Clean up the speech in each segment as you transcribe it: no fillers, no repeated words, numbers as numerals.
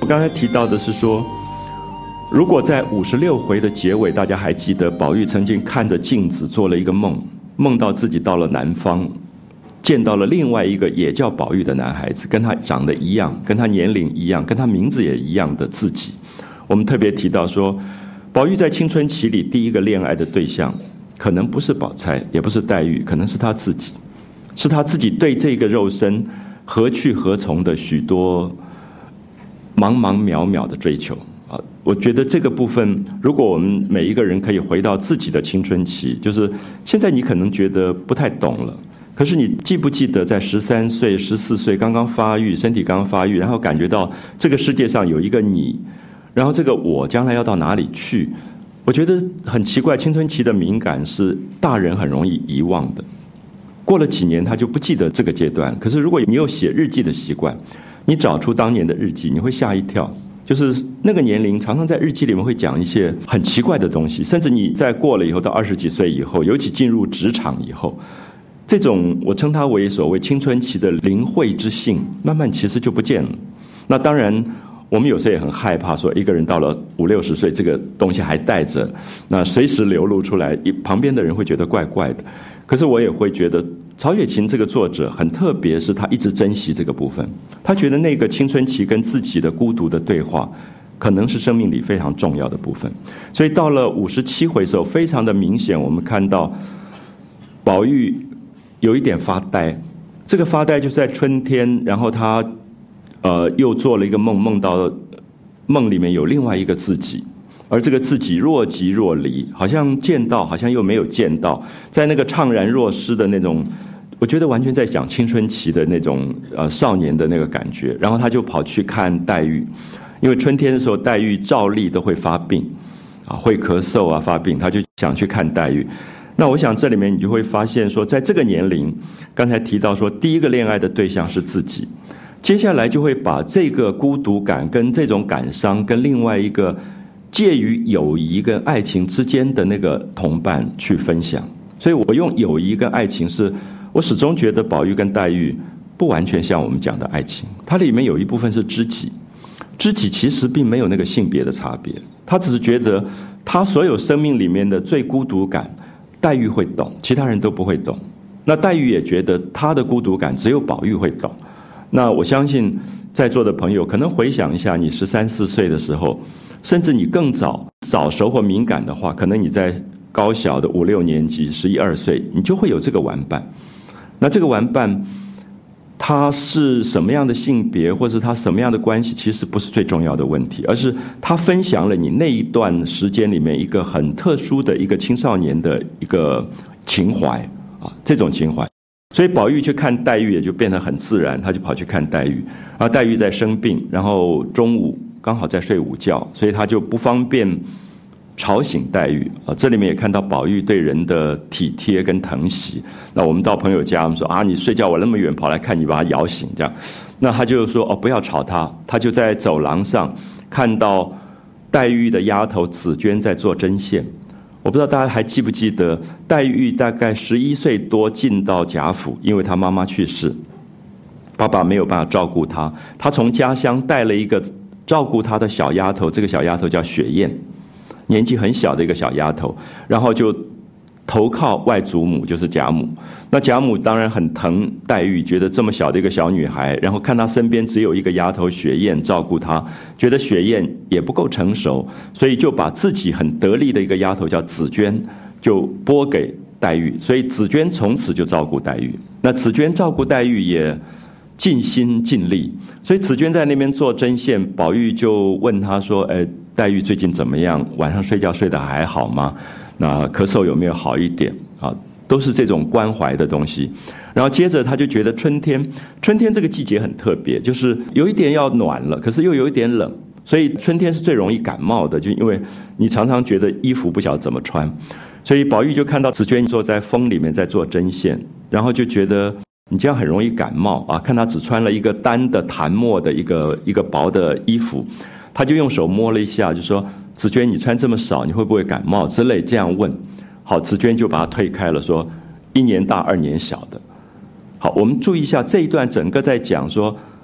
我刚才提到的是说，如果在56回的结尾，大家还记得宝玉曾经看着镜子做了一个梦，梦到自己到了南方，见到了另外一个也叫宝玉的男孩子，跟他长得一样，跟他年龄一样，跟他名字也一样的自己。我们特别提到说，宝玉在青春期里第一个恋爱的对象，可能不是宝钗，也不是黛玉，可能是他自己，是他自己对这个肉身何去何从的许多茫茫渺渺的追求啊！我觉得这个部分，如果我们每一个人可以回到自己的青春期，就是现在你可能觉得不太懂了，可是你记不记得在13岁、14岁刚刚发育，身体刚刚发育，然后感觉到这个世界上有一个你，然后这个我将来要到哪里去？我觉得很奇怪，青春期的敏感是大人很容易遗忘的。过了几年他就不记得这个阶段，可是如果你有写日记的习惯，你找出当年的日记，你会吓一跳，就是那个年龄常常在日记里面会讲一些很奇怪的东西，甚至你在过了以后，到20几岁以后，尤其进入职场以后，这种我称它为所谓青春期的灵慧之性，慢慢其实就不见了。那当然我们有时候也很害怕说，一个人到了50、60岁，这个东西还带着，那随时流露出来，旁边的人会觉得怪怪的。可是我也会觉得曹雪芹这个作者很特别，是他一直珍惜这个部分，他觉得那个青春期跟自己的孤独的对话可能是生命里非常重要的部分。所以到了57回的时候，非常的明显，我们看到宝玉有一点发呆，这个发呆就是在春天，然后他又做了一个梦，梦到梦里面有另外一个自己，而这个自己若即若离，好像见到，好像又没有见到，在那个怅然若失的那种，我觉得完全在讲青春期的那种少年的那个感觉。然后他就跑去看黛玉，因为春天的时候黛玉照例都会发病啊，会咳嗽啊发病，他就想去看黛玉。那我想这里面你就会发现说，在这个年龄，刚才提到说第一个恋爱的对象是自己，接下来就会把这个孤独感跟这种感伤跟另外一个介于友谊跟爱情之间的那个同伴去分享。所以我用友谊跟爱情，是我始终觉得宝玉跟黛玉不完全像我们讲的爱情，它里面有一部分是知己，知己其实并没有那个性别的差别，他只是觉得他所有生命里面的最孤独感黛玉会懂，其他人都不会懂。那黛玉也觉得他的孤独感只有宝玉会懂。那我相信在座的朋友可能回想一下，你13、14岁的时候，甚至你更早熟或敏感的话，可能你在高小的5、6年级11、12岁，你就会有这个玩伴。那这个玩伴他是什么样的性别，或是他什么样的关系，其实不是最重要的问题，而是他分享了你那一段时间里面一个很特殊的一个青少年的一个情怀啊，这种情怀。所以宝玉去看黛玉也就变得很自然，他就跑去看黛玉，然后黛玉在生病，然后中午刚好在睡午觉，所以他就不方便吵醒黛玉啊。这里面也看到宝玉对人的体贴跟疼惜。那我们到朋友家，我们说啊，你睡觉我那么远跑来看你，把他摇醒这样。那他就说哦，不要吵他。他就在走廊上看到黛玉的丫头紫娟在做针线。我不知道大家还记不记得，黛玉大概11岁多进到贾府，因为她妈妈去世，爸爸没有办法照顾她，她从家乡带了一个照顾她的小丫头，这个小丫头叫雪雁，年纪很小的一个小丫头，然后就投靠外祖母，就是贾母。那贾母当然很疼黛玉，觉得这么小的一个小女孩，然后看她身边只有一个丫头雪雁照顾她，觉得雪雁也不够成熟，所以就把自己很得力的一个丫头叫紫娟就拨给黛玉，所以紫娟从此就照顾黛玉。那紫娟照顾黛玉也尽心尽力，所以紫娟在那边做针线，宝玉就问她说黛玉最近怎么样？晚上睡觉睡得还好吗？那咳嗽有没有好一点啊？都是这种关怀的东西。然后接着他就觉得春天这个季节很特别，就是有一点要暖了，可是又有一点冷，所以春天是最容易感冒的，就因为你常常觉得衣服不晓得怎么穿。所以宝玉就看到紫娟坐在风里面在做针线，然后就觉得你这样很容易感冒啊！看她只穿了一个单的檀墨的一个薄的衣服，他就用手摸了一下，就说紫娟你穿这么少，你会不会感冒之类这样问。好，紫娟就把他推开了，说1年大2年小的。好，我们注意一下这一段整个在讲说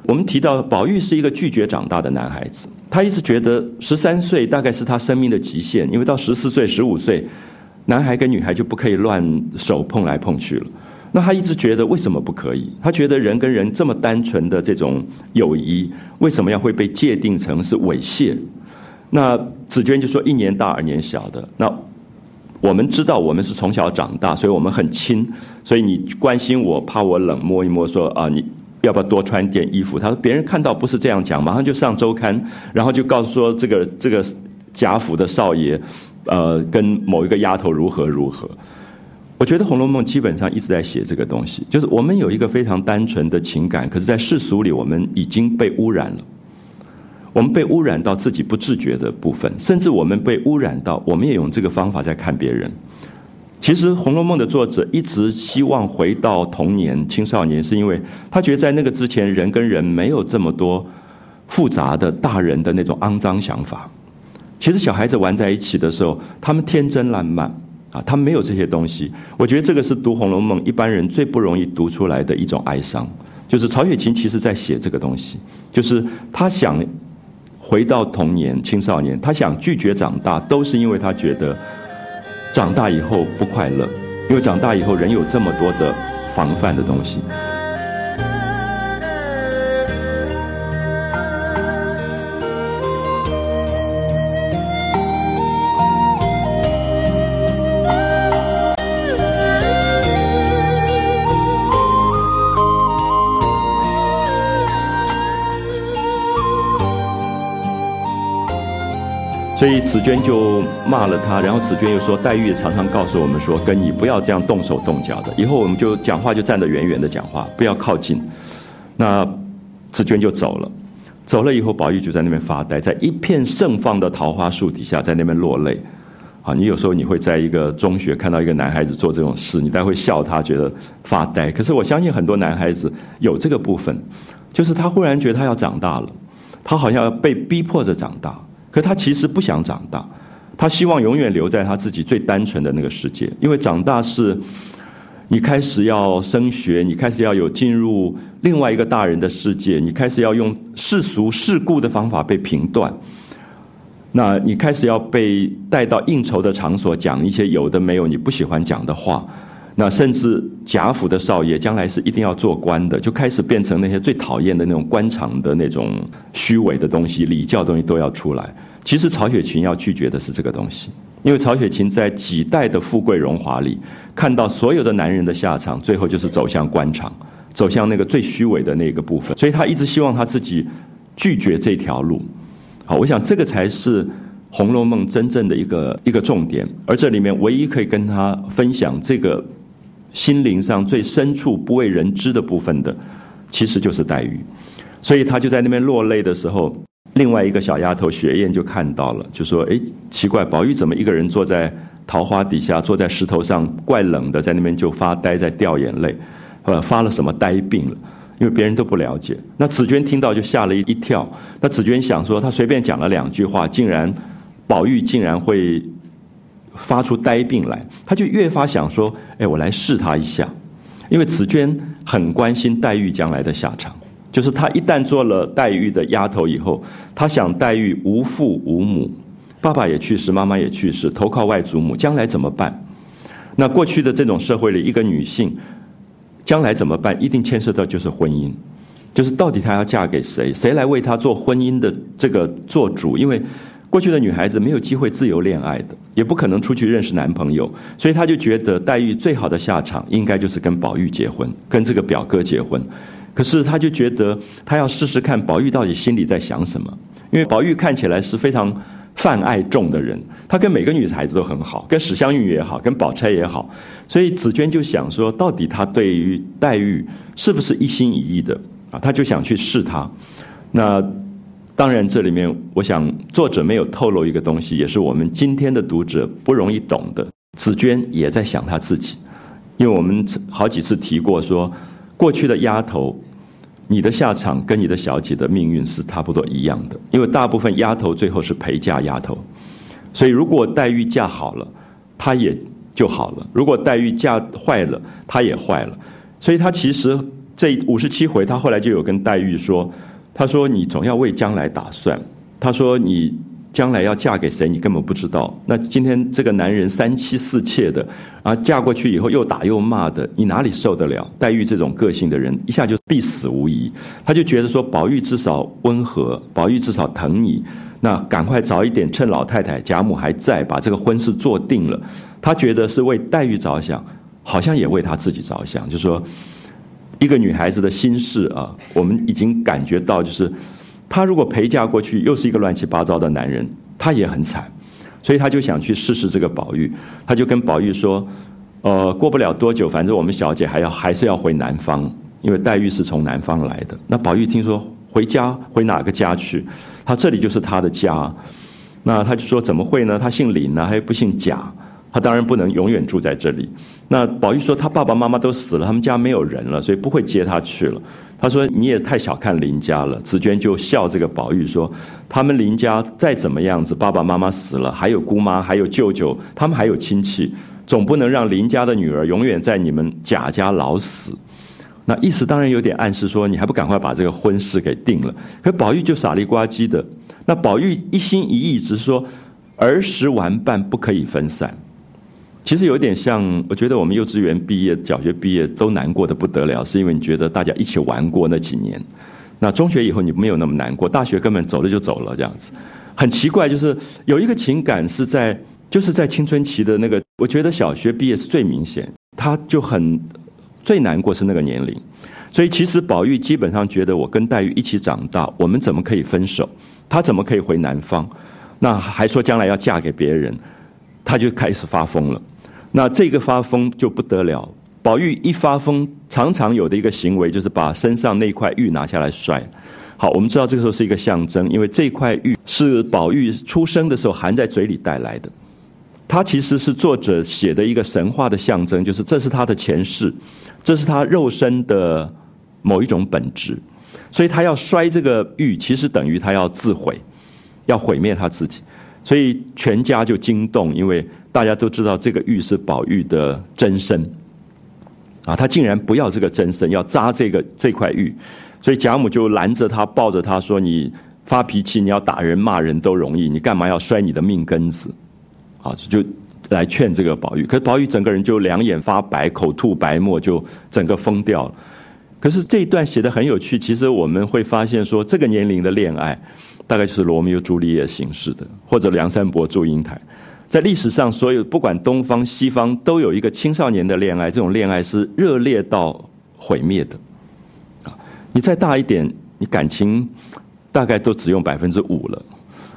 我们提到宝玉是一个拒绝长大的男孩子，他一直觉得13岁大概是他生命的极限，因为到14岁、15岁，男孩跟女孩就不可以乱手碰来碰去了。那他一直觉得为什么不可以？他觉得人跟人这么单纯的这种友谊，为什么要会被界定成是猥亵？那紫娟就说1年大2年小的。那我们知道我们是从小长大，所以我们很亲，所以你关心我，怕我冷，摸一摸说啊，你要不要多穿点衣服？他说别人看到不是这样讲，马上就上周刊，然后就告诉说这个贾府的少爷，跟某一个丫头如何如何。我觉得《红楼梦》基本上一直在写这个东西，就是我们有一个非常单纯的情感，可是在世俗里我们已经被污染了，我们被污染到自己不自觉的部分，甚至我们被污染到我们也用这个方法在看别人。其实《红楼梦》的作者一直希望回到童年、青少年，是因为他觉得在那个之前，人跟人没有这么多复杂的大人的那种肮脏想法。其实小孩子玩在一起的时候，他们天真烂漫啊，他们没有这些东西。我觉得这个是读《红楼梦》一般人最不容易读出来的一种哀伤，就是曹雪芹其实在写这个东西，就是他想回到童年、青少年，他想拒绝长大，都是因为他觉得长大以后不快乐，因为长大以后人有这么多的防范的东西。所以紫娟就骂了他，然后紫娟又说，黛玉也常常告诉我们说，跟你不要这样动手动脚的，以后我们就讲话就站得远远的讲话，不要靠近。那紫娟就走了，走了以后，宝玉就在那边发呆，在一片盛放的桃花树底下，在那边落泪。啊，你有时候你会在一个中学看到一个男孩子做这种事，你大概会笑他，觉得发呆。可是我相信很多男孩子有这个部分，就是他忽然觉得他要长大了，他好像要被逼迫着长大。可他其实不想长大，他希望永远留在他自己最单纯的那个世界。因为长大是你开始要升学，你开始要有进入另外一个大人的世界，你开始要用世俗世故的方法被评断，那你开始要被带到应酬的场所，讲一些有的没有你不喜欢讲的话。那甚至贾府的少爷将来是一定要做官的，就开始变成那些最讨厌的那种官场的那种虚伪的东西，礼教的东西都要出来。其实曹雪芹要拒绝的是这个东西，因为曹雪芹在几代的富贵荣华里看到所有的男人的下场，最后就是走向官场，走向那个最虚伪的那个部分，所以他一直希望他自己拒绝这条路。好，我想这个才是《红楼梦》真正的一个重点，而这里面唯一可以跟他分享这个心灵上最深处不为人知的部分的，其实就是黛玉。所以他就在那边落泪的时候，另外一个小丫头雪雁就看到了，就说：“哎，奇怪，宝玉怎么一个人坐在桃花底下，坐在石头上，怪冷的，在那边就发呆，在掉眼泪，发了什么呆病了？”因为别人都不了解。那紫娟听到就吓了一跳。那紫娟想说，她随便讲了2句话，宝玉竟然会发出呆病来，她就越发想说：“哎，我来试他一下。”因为紫娟很关心黛玉将来的下场，就是她一旦做了黛玉的丫头以后，她想黛玉无父无母，爸爸也去世，妈妈也去世，投靠外祖母，将来怎么办？那过去的这种社会里，一个女性将来怎么办？一定牵涉到就是婚姻，就是到底她要嫁给谁，谁来为她做婚姻的这个做主？因为过去的女孩子没有机会自由恋爱的，也不可能出去认识男朋友，所以她就觉得黛玉最好的下场应该就是跟宝玉结婚，跟这个表哥结婚。可是她就觉得她要试试看宝玉到底心里在想什么，因为宝玉看起来是非常泛爱重的人，他跟每个女孩子都很好，跟史湘云也好，跟宝钗也好，所以紫娟就想说，到底他对于黛玉是不是一心一意的啊？他就想去试她。那当然这里面我想作者没有透露一个东西，也是我们今天的读者不容易懂的。紫娟也在想她自己，因为我们好几次提过说，过去的丫头你的下场跟你的小姐的命运是差不多一样的，因为大部分丫头最后是陪嫁丫头，所以如果黛玉嫁好了，她也就好了；如果黛玉嫁坏了，她也坏了。所以她其实这57回，他后来就有跟黛玉说，他说你总要为将来打算，他说你将来要嫁给谁你根本不知道，那今天这个男人3妻4妾的，然后嫁过去以后又打又骂的，你哪里受得了？黛玉这种个性的人一下就必死无疑，他就觉得说宝玉至少温和，宝玉至少疼你，那赶快早一点趁老太太贾母还在把这个婚事做定了，他觉得是为黛玉着想，好像也为他自己着想，就是说一个女孩子的心事啊，我们已经感觉到，就是她如果陪嫁过去又是一个乱七八糟的男人，她也很惨，所以她就想去试试这个宝玉，她就跟宝玉说，过不了多久，反正我们小姐还是要回南方，因为黛玉是从南方来的。那宝玉听说回家，回哪个家去？他这里就是他的家，那他就说怎么会呢？他姓林啊，他又不姓贾。他当然不能永远住在这里。那宝玉说他爸爸妈妈都死了，他们家没有人了，所以不会接他去了。他说你也太小看林家了。紫娟就笑这个宝玉说，他们林家再怎么样子，爸爸妈妈死了，还有姑妈，还有舅舅，他们还有亲戚，总不能让林家的女儿永远在你们贾家老死。那意思当然有点暗示说，你还不赶快把这个婚事给定了。可宝玉就傻里呱唧的，那宝玉一心一意只是说儿时玩伴不可以分散。其实有点像，我觉得我们幼稚园毕业、小学毕业都难过的不得了，是因为你觉得大家一起玩过那几年。那中学以后你没有那么难过，大学根本走了就走了这样子。很奇怪，就是有一个情感是就是在青春期的那个，我觉得小学毕业是最明显，他就最难过是那个年龄。所以其实宝玉基本上觉得我跟黛玉一起长大，我们怎么可以分手？他怎么可以回南方？那还说将来要嫁给别人，他就开始发疯了。那这个发疯就不得了，宝玉一发疯，常常有的一个行为就是把身上那块玉拿下来摔。好，我们知道这个时候是一个象征，因为这块玉是宝玉出生的时候含在嘴里带来的，它其实是作者写的一个神话的象征，就是这是他的前世，这是他肉身的某一种本质，所以他要摔这个玉，其实等于他要自毁，要毁灭他自己。所以全家就惊动，因为大家都知道这个玉是宝玉的真身啊，他竟然不要这个真身，要扎这块玉，所以贾母就拦着他，抱着他说：“你发脾气，你要打人骂人都容易，你干嘛要摔你的命根子？”啊，就来劝这个宝玉。可是宝玉整个人就两眼发白，口吐白沫，就整个疯掉了。可是这一段写得很有趣，其实我们会发现说，这个年龄的恋爱大概就是罗密欧朱丽叶形式的，或者梁山伯祝英台。在历史上，所有不管东方西方都有一个青少年的恋爱，这种恋爱是热烈到毁灭的。你再大一点，你感情大概都只用5%了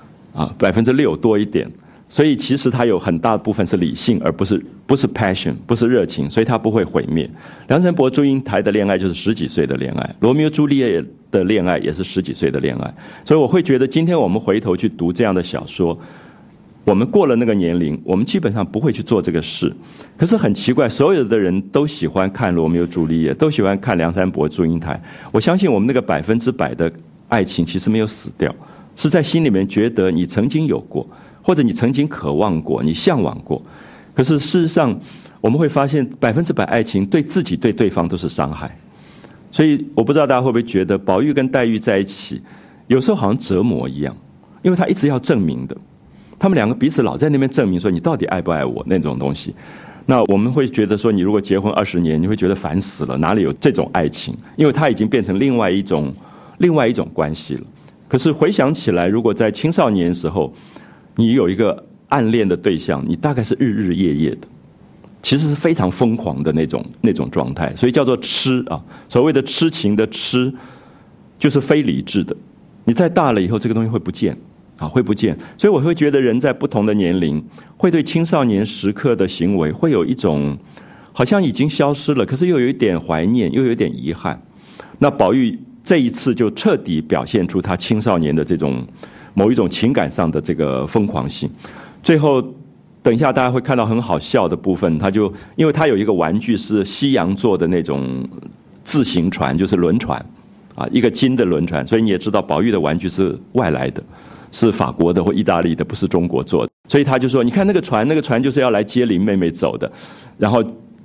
，6%多一点。所以其实它有很大部分是理性，而不是 passion， 不是热情，所以它不会毁灭。梁山伯祝英台的恋爱就是10几岁的恋爱，罗密欧朱丽叶的恋爱也是10几岁的恋爱。所以我会觉得，今天我们回头去读这样的小说，我们过了那个年龄，我们基本上不会去做这个事。可是很奇怪，所有的人都喜欢看罗密欧朱丽叶，都喜欢看梁山伯祝英台。我相信我们那个100%的爱情其实没有死掉，是在心里面觉得你曾经有过，或者你曾经渴望过，你向往过。可是事实上我们会发现100%爱情对自己对对方都是伤害。所以我不知道大家会不会觉得宝玉跟黛玉在一起有时候好像折磨一样，因为他一直要证明的，他们两个彼此老在那边证明说你到底爱不爱我那种东西。那我们会觉得说，你如果结婚20年，你会觉得烦死了，哪里有这种爱情？因为它已经变成另外一种关系了。可是回想起来，如果在青少年时候你有一个暗恋的对象，你大概是日日夜夜的，其实是非常疯狂的那种状态，所以叫做痴啊。所谓的痴情的痴，就是非理智的。你再大了以后，这个东西会不见啊，会不见。所以我会觉得，人在不同的年龄，会对青少年时刻的行为，会有一种好像已经消失了，可是又有一点怀念，又有一点遗憾。那宝玉这一次就彻底表现出他青少年的这种某一种情感上的这个疯狂性。最后等一下大家会看到很好笑的部分，因为他有一个玩具是西洋做的那种自行船，就是轮船啊，一个金的轮船，所以你也知道宝玉的玩具是外来的，是法国的或意大利的，不是中国做的。所以他就说，你看那个船就是要来接林妹妹走的。然后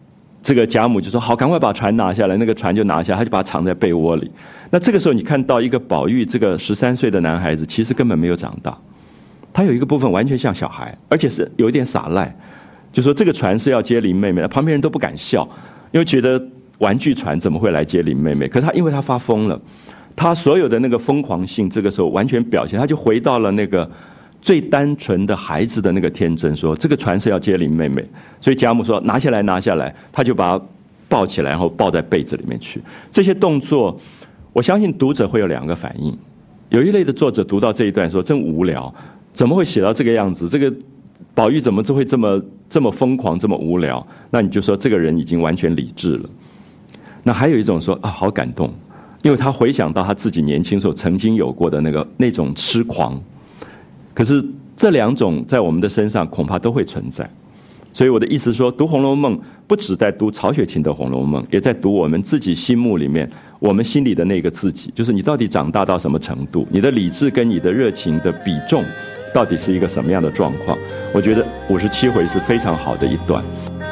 这个贾母就说好，赶快把船拿下来，那个船就拿下来，他就把它藏在被窝里。那这个时候你看到一个宝玉这个13岁的男孩子，其实根本没有长大，他有一个部分完全像小孩，而且是有一点耍赖，就说这个船是要接林妹妹的，旁边人都不敢笑，因为觉得玩具船怎么会来接林妹妹？可是他因为他发疯了，他所有的那个疯狂性这个时候完全表现，他就回到了那个最单纯的孩子的那个天真，说这个船是要接林妹妹，所以贾母说拿下来拿下来，他就把他抱起来，然后抱在被子里面去。这些动作我相信读者会有2个反应，有一类的作者读到这一段说真无聊，怎么会写到这个样子，这个宝玉怎么会这么疯狂这么无聊，那你就说这个人已经完全理智了。那还有一种说啊好感动，因为他回想到他自己年轻时候曾经有过的那种痴狂，可是这2种在我们的身上恐怕都会存在。所以我的意思说，读《红楼梦》不只在读曹雪芹的《红楼梦》，也在读我们自己心目里面，我们心里的那个自己，就是你到底长大到什么程度，你的理智跟你的热情的比重到底是一个什么样的状况。我觉得57回是非常好的一段。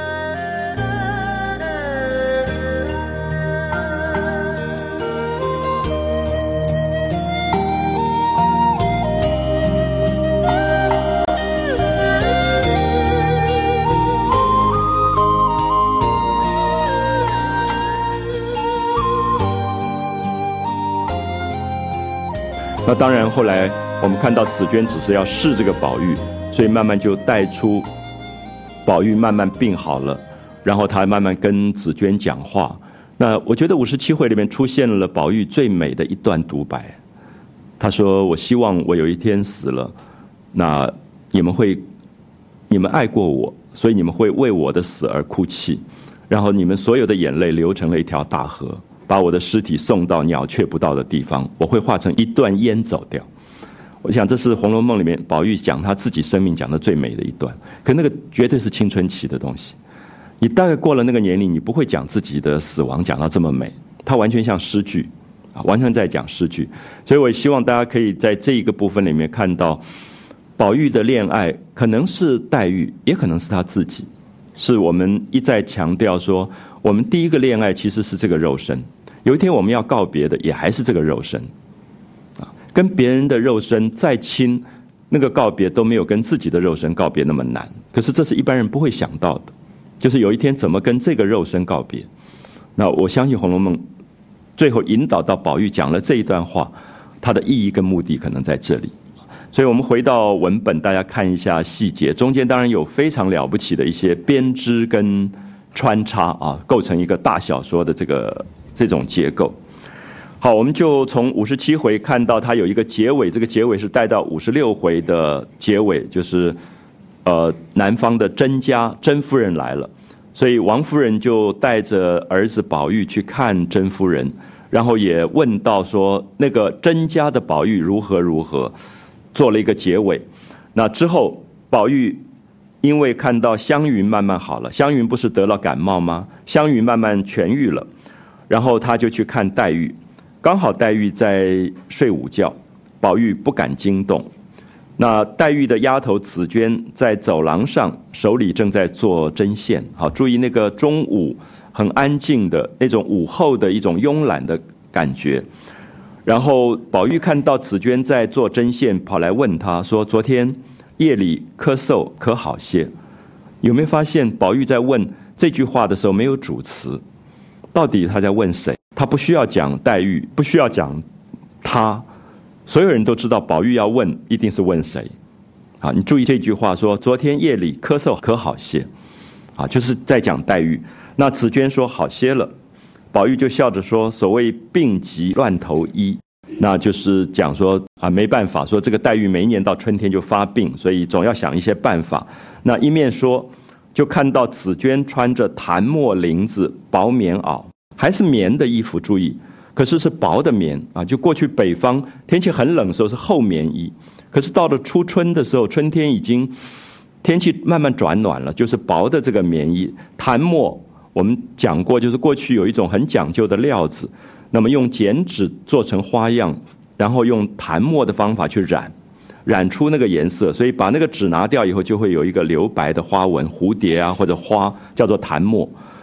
那当然后来我们看到紫娟只是要试这个宝玉，所以慢慢就带出宝玉慢慢病好了，然后他慢慢跟紫娟讲话。那我觉得57回里面出现了宝玉最美的一段独白，他说我希望我有一天死了，那你们爱过我，所以你们会为我的死而哭泣，然后你们所有的眼泪流成了一条大河，把我的尸体送到鸟雀不到的地方，我会化成一段烟走掉。我想这是《红楼梦》里面宝玉讲他自己生命讲的最美的一段，可那个绝对是青春期的东西。你大概过了那个年龄，你不会讲自己的死亡讲到这么美，它完全像诗句啊，完全在讲诗句。所以我也希望大家可以在这一个部分里面看到，宝玉的恋爱可能是黛玉，也可能是他自己。是我们一再强调说，我们第一个恋爱其实是这个肉身，有一天我们要告别的也还是这个肉身啊，跟别人的肉身再亲，那个告别都没有跟自己的肉身告别那么难。可是这是一般人不会想到的，就是有一天怎么跟这个肉身告别。那我相信《红楼梦》最后引导到宝玉讲了这一段话，它的意义跟目的可能在这里。所以我们回到文本，大家看一下细节，中间当然有非常了不起的一些编织跟穿插啊，构成一个大小说的这种结构。好，我们就从57回看到它有一个结尾，这个结尾是带到56回的结尾，就是南方的甄家甄夫人来了，所以王夫人就带着儿子宝玉去看甄夫人，然后也问到说那个甄家的宝玉如何如何，做了一个结尾。那之后宝玉因为看到湘云慢慢好了，湘云不是得了感冒吗？湘云慢慢痊愈了，然后他就去看黛玉，刚好黛玉在睡午觉，宝玉不敢惊动。那黛玉的丫头紫娟在走廊上，手里正在做针线。好，注意那个中午很安静的那种午后的一种慵懒的感觉。然后宝玉看到紫娟在做针线，跑来问她说：“昨天夜里咳嗽可好些？”有没有发现宝玉在问这句话的时候没有主词？到底他在问谁？他不需要讲黛玉，不需要讲他，所有人都知道宝玉要问一定是问谁。好，你注意这句话说：“昨天夜里咳嗽可好些？”啊，就是在讲黛玉。那紫娟说好些了。宝玉就笑着说：“所谓病急乱投医，那就是讲说啊，没办法，说这个黛玉每一年到春天就发病，所以总要想一些办法。”那一面说，就看到紫娟穿着檀墨绫子薄棉袄，还是棉的衣服，注意，可是是薄的棉啊。就过去北方天气很冷的时候是厚棉衣，可是到了初春的时候，春天已经天气慢慢转暖了，就是薄的这个棉衣。檀墨我们讲过，就是过去有一种很讲究的料子，那么用剪纸做成花样，然后用檀墨的方法去染出那个颜色，所以把那个纸拿掉以后，就会有一个留白的花纹，蝴蝶啊或者花，叫做檀墨。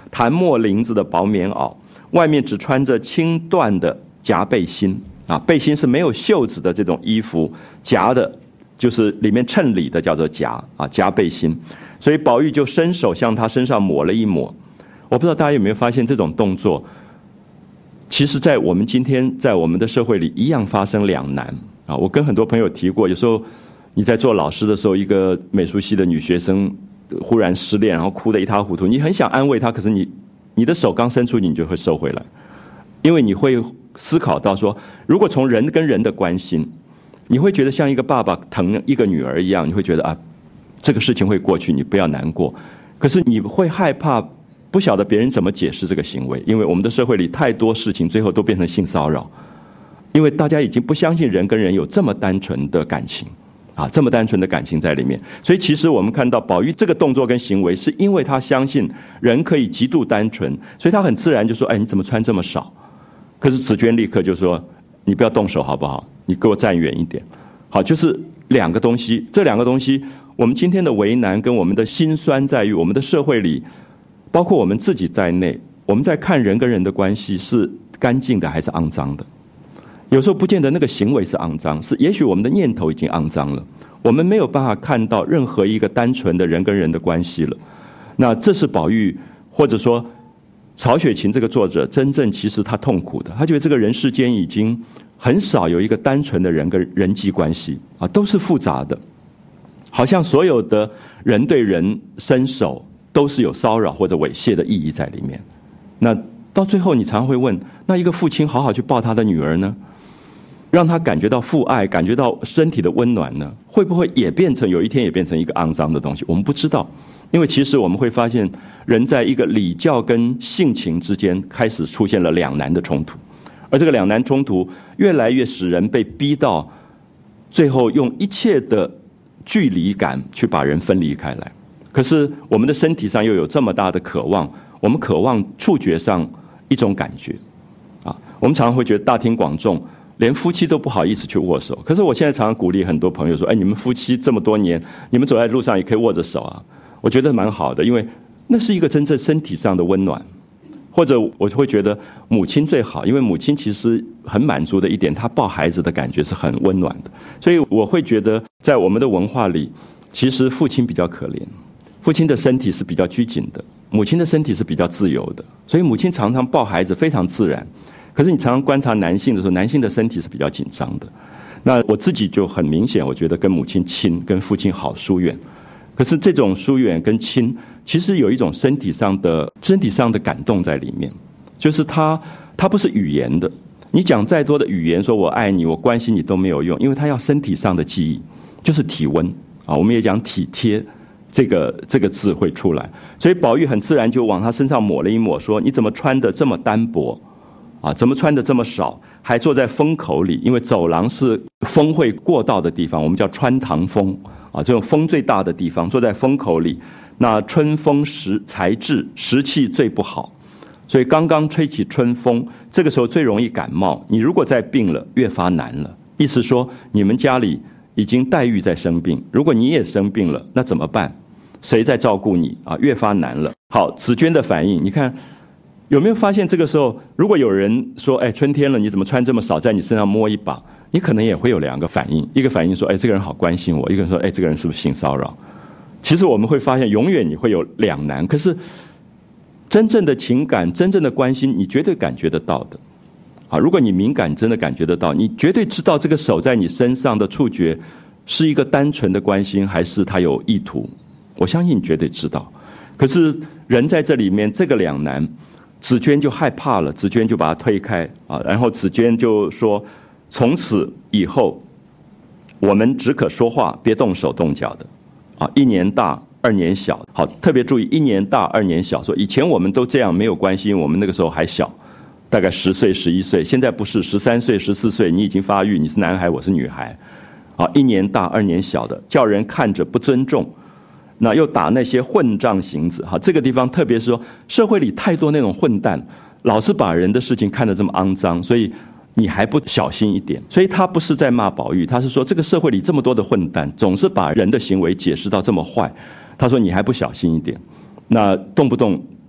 檀木绫子的薄棉袄，外面只穿着轻缎的夹背心啊，背心是没有袖子的这种衣服，夹的就是里面衬里的叫做夹啊，夹背心。所以宝玉就伸手向他身上抹了一抹。我不知道大家有没有发现这种动作，其实在我们今天在我们的社会里一样发生两难啊。我跟很多朋友提过，有时候你在做老师的时候，一个美术系的女学生忽然失恋，然后哭得一塌糊涂，你很想安慰她，可是你的手刚伸出去，你就会收回来，因为你会思考到说，如果从人跟人的关心，你会觉得像一个爸爸疼一个女儿一样，你会觉得啊，这个事情会过去，你不要难过。可是你会害怕，不晓得别人怎么解释这个行为，因为我们的社会里太多事情最后都变成性骚扰，因为大家已经不相信人跟人有这么单纯的感情啊，这么单纯的感情在里面。所以其实我们看到宝玉这个动作跟行为，是因为他相信人可以极度单纯，所以他很自然就说，哎，你怎么穿这么少？可是紫娟立刻就说，你不要动手好不好？你给我站远一点。好，就是两个东西，这两个东西我们今天的为难跟我们的辛酸在于，我们的社会里包括我们自己在内，我们在看人跟人的关系是干净的还是肮脏的。有时候不见得那个行为是肮脏，是也许我们的念头已经肮脏了，我们没有办法看到任何一个单纯的人跟人的关系了。那这是宝玉或者说曹雪芹这个作者真正其实他痛苦的，他觉得这个人世间已经很少有一个单纯的人跟人际关系啊，都是复杂的，好像所有的人对人伸手都是有骚扰或者猥亵的意义在里面。那到最后你常常会问，那一个父亲好好去抱他的女儿呢，让他感觉到父爱，感觉到身体的温暖呢，会不会也变成有一天也变成一个肮脏的东西？我们不知道，因为其实我们会发现，人在一个礼教跟性情之间开始出现了两难的冲突，而这个两难冲突越来越使人被逼到最后用一切的距离感去把人分离开来。可是我们的身体上又有这么大的渴望，我们渴望触觉上一种感觉啊，我们常常会觉得大庭广众连夫妻都不好意思去握手，可是我现在常常鼓励很多朋友说，哎，你们夫妻这么多年，你们走在路上也可以握着手啊，我觉得蛮好的，因为那是一个真正身体上的温暖。或者我会觉得母亲最好，因为母亲其实很满足的一点，她抱孩子的感觉是很温暖的。所以我会觉得在我们的文化里，其实父亲比较可怜，父亲的身体是比较拘谨的，母亲的身体是比较自由的，所以母亲常常抱孩子非常自然。可是你常常观察男性的时候，男性的身体是比较紧张的。那我自己就很明显，我觉得跟母亲亲，跟父亲好疏远。可是这种疏远跟亲，其实有一种身体上的感动在里面，就是它不是语言的。你讲再多的语言，说我爱你，我关心你都没有用，因为它要身体上的记忆，就是体温啊。我们也讲体贴，这个字会出来。所以宝玉很自然就往他身上抹了一抹，说你怎么穿得这么单薄啊？怎么穿得这么少？还坐在风口里，因为走廊是风会过道的地方，我们叫穿堂风啊，这种风最大的地方，坐在风口里。那春风才至，时气最不好，所以刚刚吹起春风，这个时候最容易感冒。你如果再病了，越发难了。意思说，你们家里已经黛玉在生病，如果你也生病了，那怎么办？谁在照顾你啊？越发难了。好，紫娟的反应，你看有没有发现，这个时候如果有人说，哎，春天了，你怎么穿这么少，在你身上摸一把，你可能也会有两个反应，一个反应说，哎，这个人好关心我，一个人说，哎，这个人是不是性骚扰？其实我们会发现，永远你会有两难。可是真正的情感，真正的关心，你绝对感觉得到的啊！如果你敏感，真的感觉得到，你绝对知道这个手在你身上的触觉是一个单纯的关心，还是他有意图。我相信你绝对知道。可是人在这里面，这个两难，紫娟就害怕了，紫娟就把他推开啊，然后紫娟就说：“从此以后，我们只可说话，别动手动脚的。”啊，1年大2年小，好，特别注意1年大2年小。说以前我们都这样没有关系，我们那个时候还小，大概10岁11岁，现在不是13岁14岁，你已经发育，你是男孩，我是女孩，啊，1年大2年小的，叫人看着不尊重。那又打那些混账行子，哈，这个地方特别是说社会里太多那种混蛋，老是把人的事情看得这么肮脏，所以你还不小心一点。所以他不是在骂宝玉，他是说这个社会里这么多的混蛋，总是把人的行为解释到这么坏。他说你还不小心一点，那动不动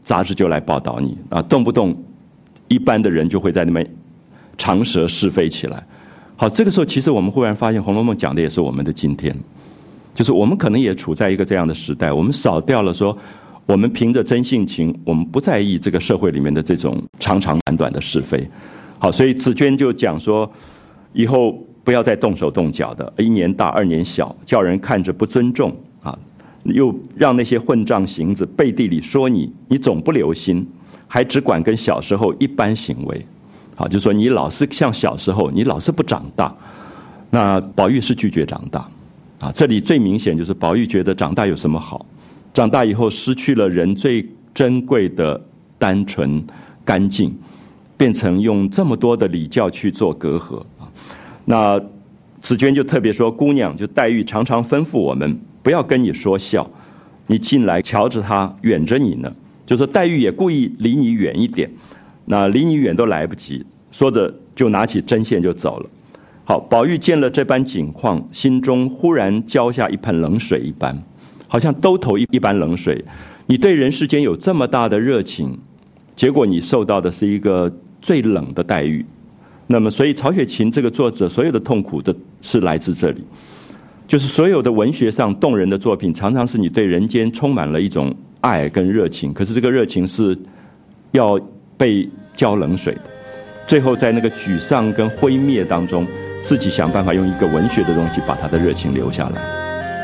杂志就来报道你啊，动不动一般的人就会在那边长舌是非起来。好，这个时候其实我们忽然发现，《红楼梦》讲的也是我们的今天，就是我们可能也处在一个这样的时代，我们少掉了说，我们凭着真性情，我们不在意这个社会里面的这种长长短短的是非。好，所以紫娟就讲说，以后不要再动手动脚的，一年大二年小，叫人看着不尊重啊，又让那些混账行子背地里说你，你总不留心，还只管跟小时候一般行为。好，就说你老是像小时候，你老是不长大。那宝玉是拒绝长大啊，这里最明显就是宝玉觉得长大有什么好？长大以后失去了人最珍贵的单纯干净，变成用这么多的礼教去做隔阂啊。那紫娟就特别说，姑娘就黛玉常常吩咐我们不要跟你说笑，你进来瞧着她远着你呢，就说黛玉也故意离你远一点，那离你远都来不及，说着就拿起针线就走了。好，宝玉见了这般景况，心中忽然浇下一盆冷水一般，好像兜头一般冷水。你对人世间有这么大的热情，结果你受到的是一个最冷的待遇。那么所以曹雪芹这个作者所有的痛苦的是来自这里，就是所有的文学上动人的作品，常常是你对人间充满了一种爱跟热情，可是这个热情是要被浇冷水的，最后在那个沮丧跟灰灭当中，自己想办法用一个文学的东西把他的热情留下来。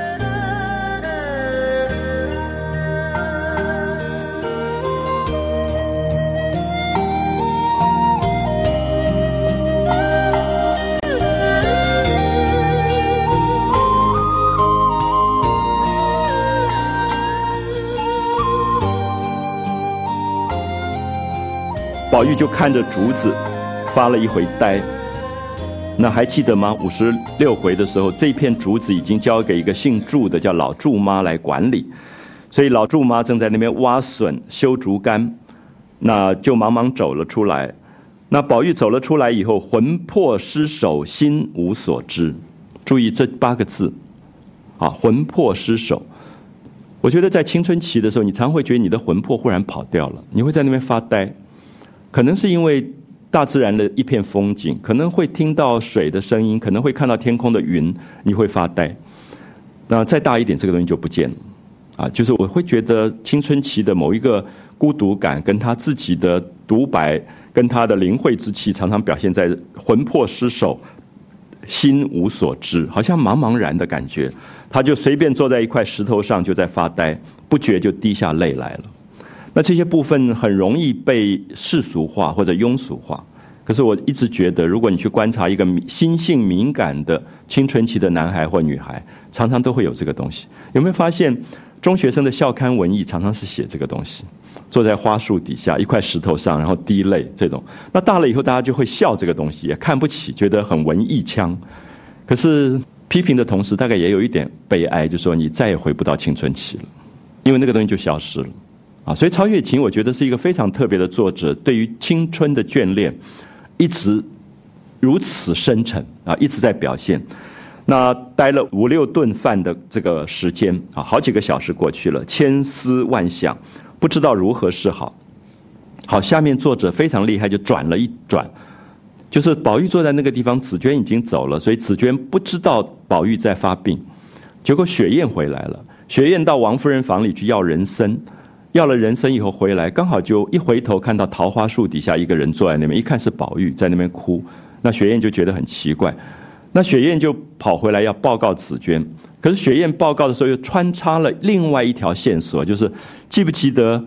宝玉就看着竹子发了一回呆。那还记得吗？56回的时候，这片竹子已经交给一个姓祝的叫老祝妈来管理，所以老祝妈正在那边挖笋修竹竿，那就忙忙走了出来。那宝玉走了出来以后，魂魄失守，心无所知。注意这8个字啊，魂魄失守。我觉得在青春期的时候，你常会觉得你的魂魄忽然跑掉了，你会在那边发呆，可能是因为大自然的一片风景，可能会听到水的声音，可能会看到天空的云，你会发呆。那再大一点，这个东西就不见了啊！就是我会觉得青春期的某一个孤独感，跟他自己的独白，跟他的灵慧之气，常常表现在魂魄失守，心无所知，好像茫茫然的感觉。他就随便坐在一块石头上，就在发呆，不觉就滴下泪来了。那这些部分很容易被世俗化或者庸俗化，可是我一直觉得，如果你去观察一个心性敏感的青春期的男孩或女孩，常常都会有这个东西。有没有发现，中学生的校刊文艺常常是写这个东西，坐在花树底下一块石头上，然后滴泪这种。那大了以后，大家就会笑这个东西，也看不起，觉得很文艺腔。可是批评的同时，大概也有一点悲哀，就是说你再也回不到青春期了，因为那个东西就消失了。所以曹雪芹我觉得是一个非常特别的作者，对于青春的眷恋一直如此深沉啊，一直在表现。那待了5、6顿饭的这个时间啊，好几个小时过去了，千思万想，不知道如何是好。好，下面作者非常厉害，就转了一转，就是宝玉坐在那个地方，紫娟已经走了，所以紫娟不知道宝玉在发病。结果雪雁回来了，雪雁到王夫人房里去要人参。要了人参以后回来，刚好就一回头看到桃花树底下一个人坐在那边，一看是宝玉在那边哭，那雪雁就觉得很奇怪，那雪雁就跑回来要报告紫娟，可是雪雁报告的时候又穿插了另外一条线索，就是记不记得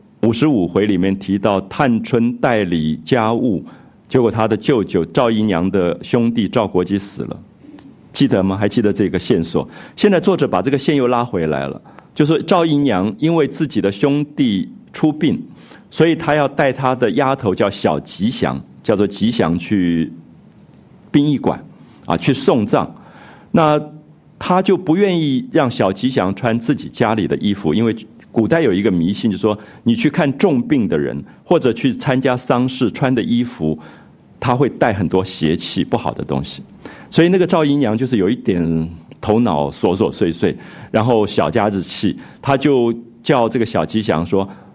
55回里面提到探春代理家务，结果他的舅舅赵姨娘的兄弟赵国基死了，记得吗？还记得这个线索？现在作者把这个线又拉回来了，就是赵姨娘因为自己的兄弟出殡，所以她要带她的丫头叫小吉祥，叫做吉祥去殡仪馆啊去送葬。那她就不愿意让小吉祥穿自己家里的衣服，因为古代有一个迷信，就是说你去看重病的人或者去参加丧事穿的衣服，他会带很多邪气不好的东西。所以那个赵姨娘就是有一点头脑琐琐碎碎，然后小家子气，他就叫这个小吉祥说，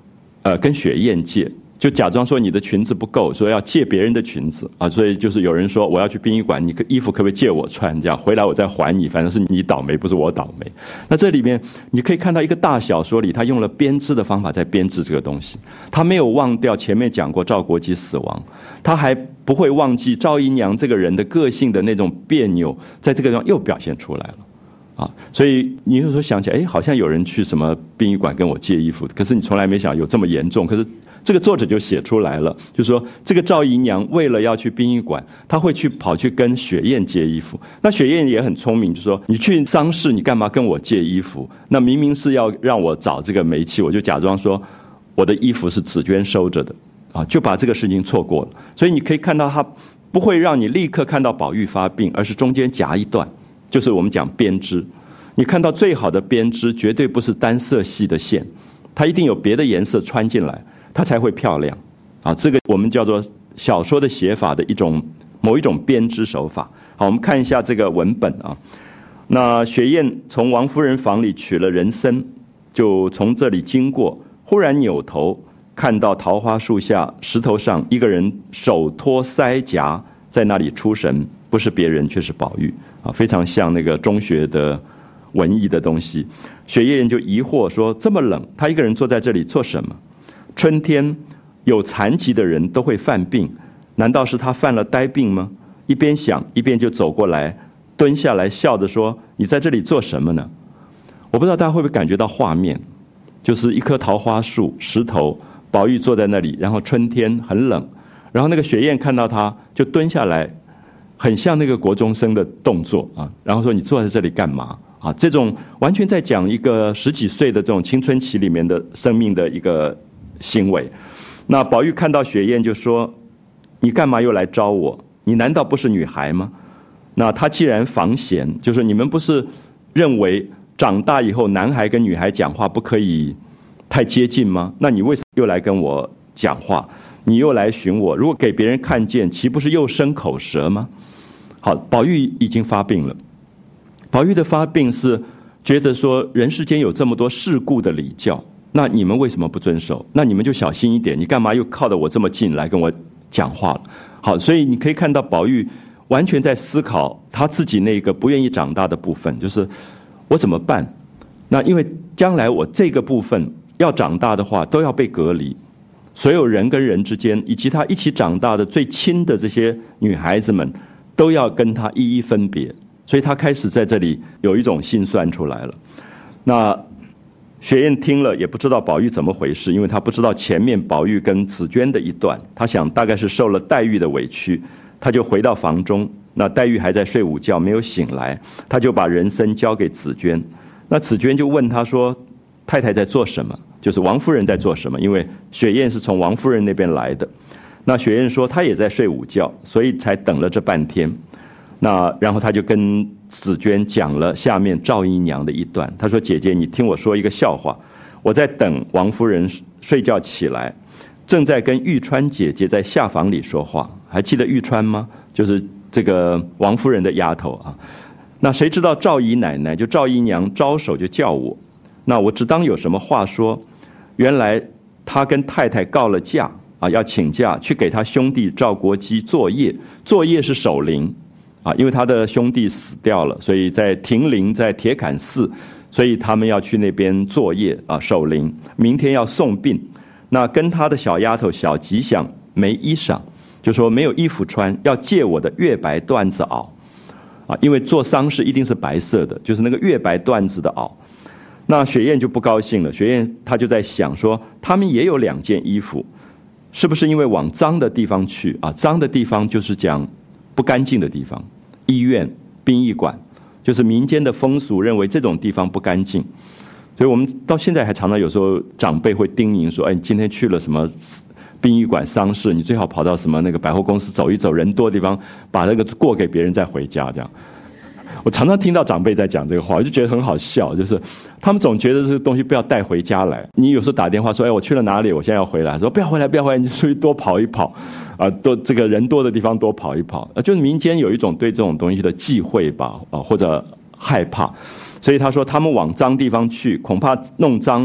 跟雪雁借，就假装说你的裙子不够，说要借别人的裙子啊，所以就是有人说我要去殡仪馆，你衣服可不可以借我穿？这样回来我再还你，反正是你倒霉，不是我倒霉。那这里面你可以看到一个大小说里，他用了编织的方法在编织这个东西，他没有忘掉前面讲过赵国基死亡，他还不会忘记赵姨娘这个人的个性的那种别扭，在这个地方又表现出来了。所以你有时候想起来，好像有人去什么殡仪馆跟我借衣服，可是你从来没想有这么严重。可是这个作者就写出来了，就是说这个赵姨娘为了要去殡仪馆，她会跑去跟雪雁借衣服。那雪雁也很聪明，就说你去丧事，你干嘛跟我借衣服？那明明是要让我找这个煤气，我就假装说我的衣服是紫娟收着的就把这个事情错过了。所以你可以看到，他不会让你立刻看到宝玉发病，而是中间夹一段。就是我们讲编织，你看到最好的编织绝对不是单色系的线，它一定有别的颜色穿进来，它才会漂亮这个我们叫做小说的写法的某一种编织手法。好，我们看一下这个文本那雪雁从王夫人房里取了人参，就从这里经过，忽然扭头看到桃花树下石头上一个人手托腮夹，在那里出神，不是别人却是宝玉非常像那个中学的文艺的东西。雪雁就疑惑说，这么冷，他一个人坐在这里做什么？春天有残疾的人都会犯病，难道是他犯了呆病吗？一边想一边就走过来，蹲下来笑着说，你在这里做什么呢？我不知道大家会不会感觉到画面，就是一棵桃花树，石头，宝玉坐在那里，然后春天很冷，然后那个雪雁看到他就蹲下来，很像那个国中生的动作然后说你坐在这里干嘛这种完全在讲一个10几岁的这种青春期里面的生命的一个行为。那宝玉看到雪雁就说，你干嘛又来招我？你难道不是女孩吗？那他既然防闲，就是你们不是认为长大以后男孩跟女孩讲话不可以太接近吗？那你为什么又来跟我讲话？你又来寻我，如果给别人看见，岂不是又生口舌吗？好，宝玉已经发病了。宝玉的发病是觉得说人世间有这么多世故的礼教，那你们为什么不遵守？那你们就小心一点，你干嘛又靠得我这么近来跟我讲话了？好，所以你可以看到宝玉完全在思考他自己那个不愿意长大的部分，就是我怎么办？那因为将来我这个部分要长大的话，都要被隔离。所有人跟人之间，以及他一起长大的最亲的这些女孩子们，都要跟他一一分别。所以他开始在这里有一种心酸出来了。那雪雁听了也不知道宝玉怎么回事，因为他不知道前面宝玉跟紫娟的一段，他想大概是受了黛玉的委屈，他就回到房中。那黛玉还在睡午觉，没有醒来，他就把人参交给紫娟。那紫娟就问他说，太太在做什么？就是王夫人在做什么？因为雪雁是从王夫人那边来的。那雪雁说她也在睡午觉，所以才等了这半天。那然后他就跟紫娟讲了下面赵姨娘的一段，他说，姐姐你听我说一个笑话，我在等王夫人睡觉起来，正在跟玉钏姐姐在下房里说话，还记得玉钏吗？就是这个王夫人的丫头那谁知道赵姨奶奶就赵姨娘招手就叫我，那我只当有什么话说，原来她跟太太告了假要请假去给她兄弟赵国基作业，作业是守灵因为他的兄弟死掉了，所以在停灵在铁槛寺，所以他们要去那边作业守灵，明天要送殡。那跟他的小丫头小吉祥没衣裳，就说没有衣服穿，要借我的月白缎子袄因为做丧事一定是白色的，就是那个月白缎子的袄。那雪雁就不高兴了，雪雁她就在想说，他们也有2件衣服，是不是因为往脏的地方去脏的地方就是讲不干净的地方，医院、殡仪馆，就是民间的风俗认为这种地方不干净，所以我们到现在还常常有时候长辈会叮咛说，你今天去了什么殡仪馆丧事，你最好跑到什么那个百货公司走一走，人多的地方把那个过给别人再回家这样。我常常听到长辈在讲这个话，我就觉得很好笑，就是他们总觉得这个东西不要带回家来。你有时候打电话说，我去了哪里，我现在要回来，说不要回来，不要回来，你出去多跑一跑多这个人多的地方多跑一跑就是民间有一种对这种东西的忌讳吧或者害怕，所以他说他们往脏地方去，恐怕弄脏了，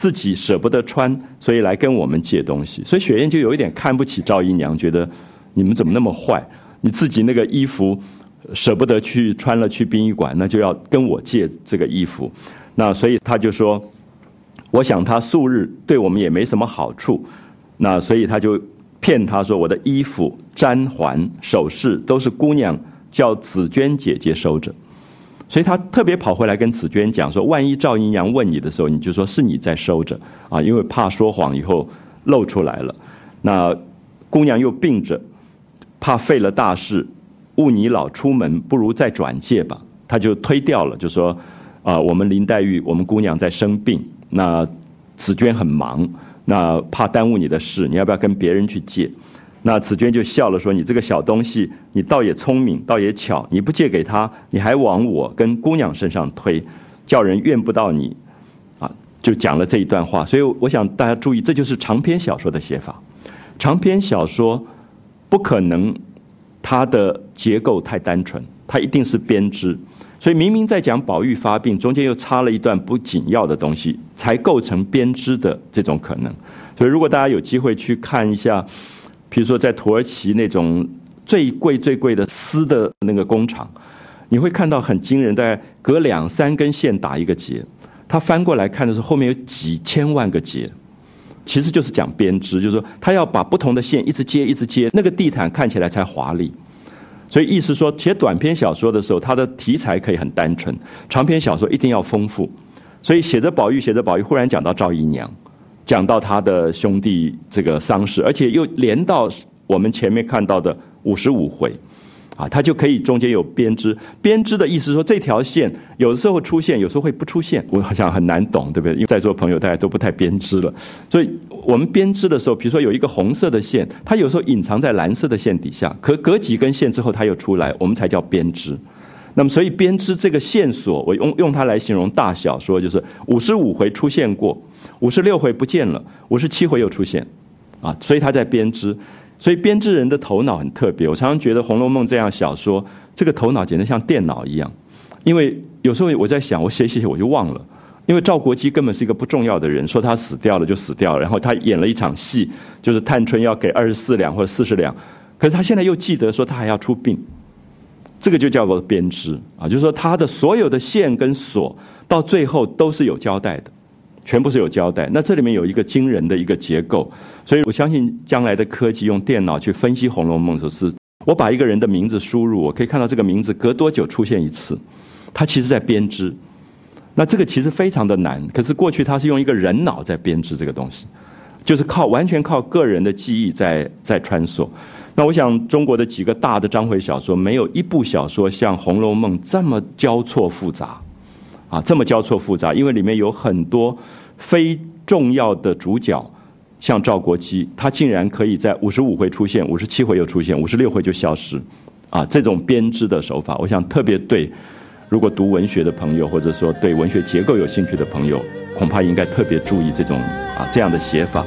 自己舍不得穿，所以来跟我们借东西。所以雪雁就有一点看不起赵姨娘，觉得你们怎么那么坏？你自己那个衣服舍不得去穿了去殡仪馆，那就要跟我借这个衣服。那所以他就说，我想他素日对我们也没什么好处，那所以他就骗他说，我的衣服、簪环、首饰都是姑娘叫紫娟姐姐收着。所以他特别跑回来跟紫娟讲说，万一赵姨娘问你的时候，你就说是你在收着啊，因为怕说谎以后露出来了。那姑娘又病着，怕废了大事，误你老出门，不如再转借吧。他就推掉了，就说我们林黛玉，我们姑娘在生病，那紫娟很忙，那怕耽误你的事，你要不要跟别人去借？那紫娟就笑了说，你这个小东西，你倒也聪明，倒也巧，你不借给他，你还往我跟姑娘身上推，叫人怨不到你啊，就讲了这一段话。所以我想大家注意，这就是长篇小说的写法。长篇小说不可能它的结构太单纯，它一定是编织。所以明明在讲宝玉发病，中间又插了一段不紧要的东西，才构成编织的这种可能。所以如果大家有机会去看一下，比如说在土耳其那种最贵的丝的那个工厂，你会看到很惊人，大概隔2、3根线打一个结，他翻过来看的时候，后面有几千万个结，其实就是讲编织，就是说他要把不同的线一直接，那个地毯看起来才华丽。所以意思说，写短篇小说的时候，它的题材可以很单纯，长篇小说一定要丰富。所以写着宝玉，忽然讲到赵姨娘，讲到他的兄弟这个丧事，而且又连到我们前面看到的55回，啊，他就可以中间有编织。编织的意思说，这条线有的时候出现，有时候会不出现。我好像很难懂，对不对？因为在座朋友大家都不太编织了，所以我们编织的时候，比如说有一个红色的线，它有时候隐藏在蓝色的线底下，可隔几根线之后它又出来，我们才叫编织。那么所以编织这个线索，我用它来形容大小说，就是55回出现过，56回不见了，57回又出现，啊，所以他在编织。所以编织人的头脑很特别，我常常觉得《红楼梦》这样小说，这个头脑简直像电脑一样。因为有时候我在想，我写我就忘了，因为赵国基根本是一个不重要的人，说他死掉了就死掉了，然后他演了一场戏，就是探春要给24两或者40两，可是他现在又记得说他还要出殡，这个就叫做编织啊，就是说他的所有的线跟索到最后都是有交代的。全部是有交代，那这里面有一个惊人的一个结构，所以我相信将来的科技用电脑去分析《红楼梦》的时候，是我把一个人的名字输入，我可以看到这个名字隔多久出现一次，它其实在编织。那这个其实非常的难，可是过去它是用一个人脑在编织这个东西，就是完全靠个人的记忆在穿梭。那我想中国的几个大的章回小说，没有一部小说像《红楼梦》这么交错复杂。啊，这么交错复杂，因为里面有很多非重要的主角，像赵国基，他竟然可以在55回出现，57回又出现，56回就消失，啊，这种编织的手法，我想特别对如果读文学的朋友，或者说对文学结构有兴趣的朋友，恐怕应该特别注意这样的写法。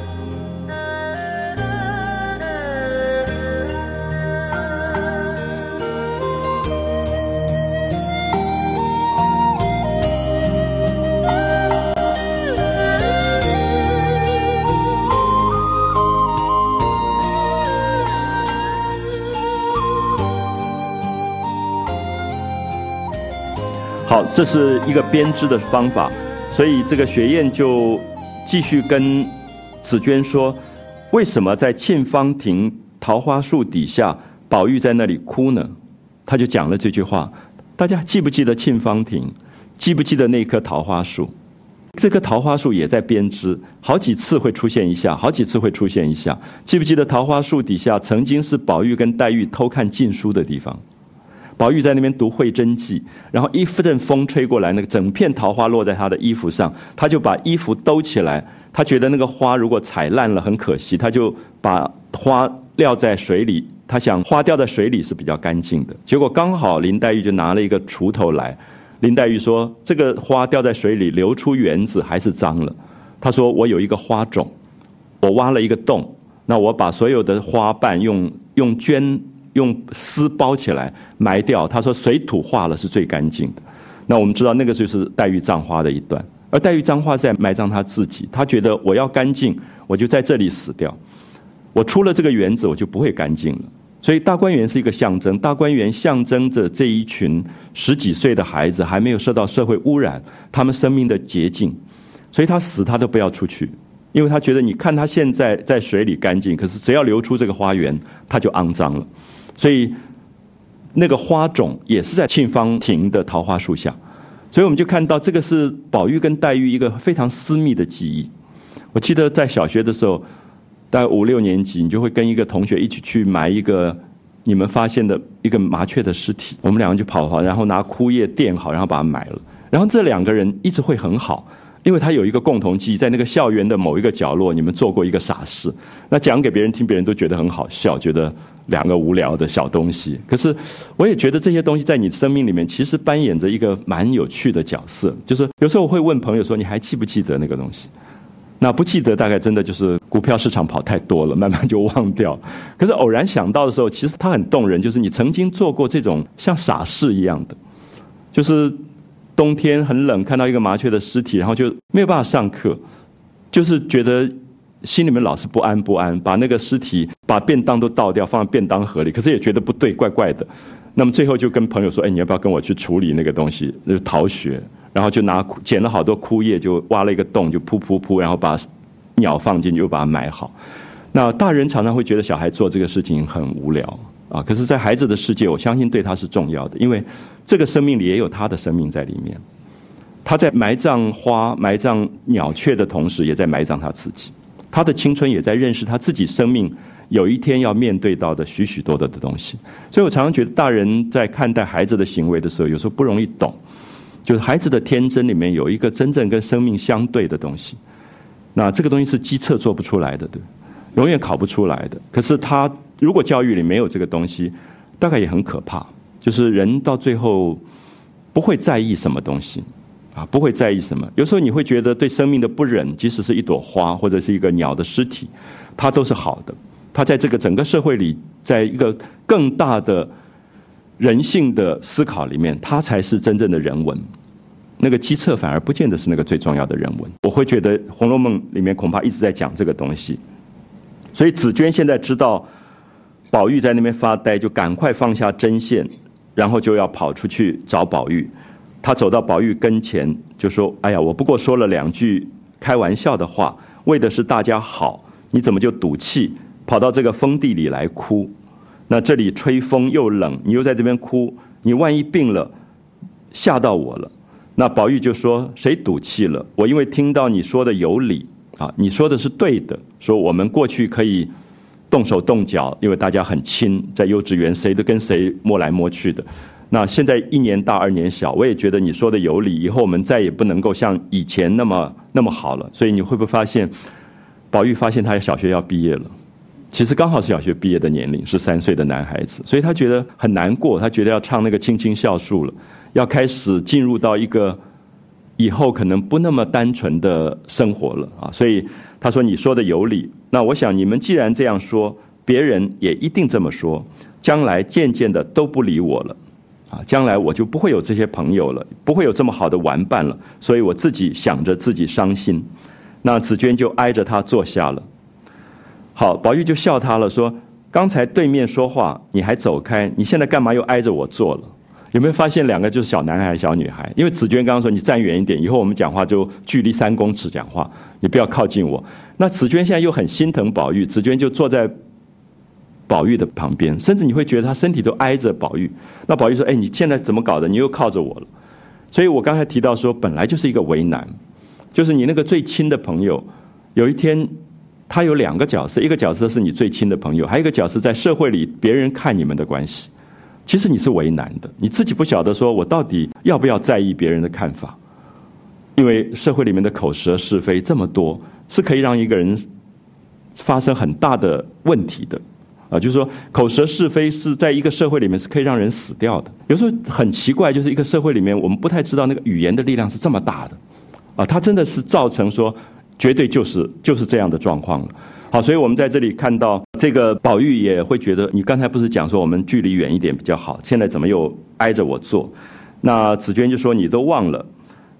好，这是一个编织的方法，所以这个雪雁就继续跟紫娟说，为什么在沁芳亭桃花树底下，宝玉在那里哭呢？他就讲了这句话。大家记不记得沁芳亭？记不记得那棵桃花树？这棵桃花树也在编织，好几次会出现一下，好几次会出现一下。记不记得桃花树底下曾经是宝玉跟黛玉偷看禁书的地方？宝玉在那边读《会真记》，然后一阵风吹过来，那个整片桃花落在他的衣服上，他就把衣服兜起来，他觉得那个花如果踩烂了很可惜，他就把花撂在水里，他想花掉在水里是比较干净的。结果刚好林黛玉就拿了一个锄头来，林黛玉说这个花掉在水里流出园子还是脏了，他说我有一个花种，我挖了一个洞，那我把所有的花瓣用丝包起来埋掉，他说水土化了是最干净的。那我们知道那个就是黛玉葬花的一段， 而黛玉脏话是在埋葬她自己，她觉得我要干净，我就在这里死掉，我出了这个园子，我就不会干净了。所以大观园是一个象征，大观园象征着这一群10几岁的孩子还没有受到社会污染，他们生命的洁净，所以他死他都不要出去，因为他觉得你看他现在在水里干净，可是只要流出这个花园，他就肮脏了。所以那个花种也是在沁芳亭的桃花树下，所以我们就看到这个是宝玉跟黛玉一个非常私密的记忆。我记得在小学的时候，大概5、6年级，你就会跟一个同学一起去埋一个你们发现的一个麻雀的尸体，我们两个就跑，然后拿枯叶垫好，然后把它埋了。然后这2个人一直会很好，因为他有一个共同记忆，在那个校园的某一个角落，你们做过一个傻事，那讲给别人听，别人都觉得很好笑，觉得2个无聊的小东西。可是我也觉得这些东西在你的生命里面其实扮演着一个蛮有趣的角色，就是有时候我会问朋友说，你还记不记得那个东西？那不记得大概真的就是股票市场跑太多了，慢慢就忘掉。可是偶然想到的时候，其实它很动人，就是你曾经做过这种像傻事一样的，就是冬天很冷，看到一个麻雀的尸体，然后就没有办法上课，就是觉得心里面老是不安，把那个尸体把便当都倒掉，放在便当盒里，可是也觉得不对，怪怪的。那么最后就跟朋友说，你要不要跟我去处理那个东西，就是逃学。然后就捡了好多枯叶，就挖了一个洞，就铺，然后把鸟放进去，又把它埋好。那大人常常会觉得小孩做这个事情很无聊啊，可是在孩子的世界，我相信对他是重要的，因为这个生命里也有他的生命在里面。他在埋葬花、埋葬鸟雀的同时，也在埋葬他自己。他的青春也在认识他自己生命有一天要面对到的许许多多的东西。所以我常常觉得大人在看待孩子的行为的时候，有时候不容易懂。就是孩子的天真里面有一个真正跟生命相对的东西，那这个东西是机测做不出来的，对，永远考不出来的。可是他如果教育里没有这个东西，大概也很可怕。就是人到最后不会在意什么东西啊，不会在意什么。有时候你会觉得对生命的不忍，即使是一朵花或者是一个鸟的尸体，它都是好的。它在这个整个社会里，在一个更大的人性的思考里面，它才是真正的人文。那个机测反而不见得是那个最重要的人文。我会觉得《红楼梦》里面恐怕一直在讲这个东西。所以紫娟现在知道宝玉在那边发呆，就赶快放下针线，然后就要跑出去找宝玉。她走到宝玉跟前就说，哎呀，我不过说了2句开玩笑的话，为的是大家好，你怎么就赌气跑到这个风地里来哭？那这里吹风又冷，你又在这边哭，你万一病了，吓到我了。那宝玉就说，谁赌气了？我因为听到你说的有理啊，你说的是对的，说我们过去可以动手动脚，因为大家很亲，在幼稚园谁都跟谁摸来摸去的。那现在1年大2年小，我也觉得你说的有理，以后我们再也不能够像以前那么好了。所以你会不会发现，宝玉发现他小学要毕业了，其实刚好是小学毕业的年龄，13岁的男孩子，所以他觉得很难过，他觉得要唱那个青青校树了，要开始进入到一个以后可能不那么单纯的生活了啊。所以他说你说的有理，那我想你们既然这样说，别人也一定这么说，将来渐渐的都不理我了啊，将来我就不会有这些朋友了，不会有这么好的玩伴了，所以我自己想着自己伤心。那紫娟就挨着他坐下了。好，宝玉就笑他了，说刚才对面说话你还走开，你现在干嘛又挨着我坐了？有没有发现2个就是小男孩小女孩？因为紫娟刚刚说你站远一点，以后我们讲话就距离3公尺讲话，你不要靠近我。那紫娟现在又很心疼宝玉，紫娟就坐在宝玉的旁边，甚至你会觉得他身体都挨着宝玉。那宝玉说，你现在怎么搞的？你又靠着我了。所以我刚才提到说，本来就是一个为难，就是你那个最亲的朋友，有一天他有2个角色，一个角色是你最亲的朋友，还有一个角色在社会里别人看你们的关系。其实你是为难的，你自己不晓得说我到底要不要在意别人的看法，因为社会里面的口舌是非这么多，是可以让一个人发生很大的问题的啊。就是说口舌是非是在一个社会里面是可以让人死掉的。有时候很奇怪，就是一个社会里面我们不太知道那个语言的力量是这么大的啊，它真的是造成说绝对就是这样的状况了。好，所以我们在这里看到这个宝玉也会觉得，你刚才不是讲说我们距离远一点比较好，现在怎么又挨着我坐？那紫娟就说你都忘了，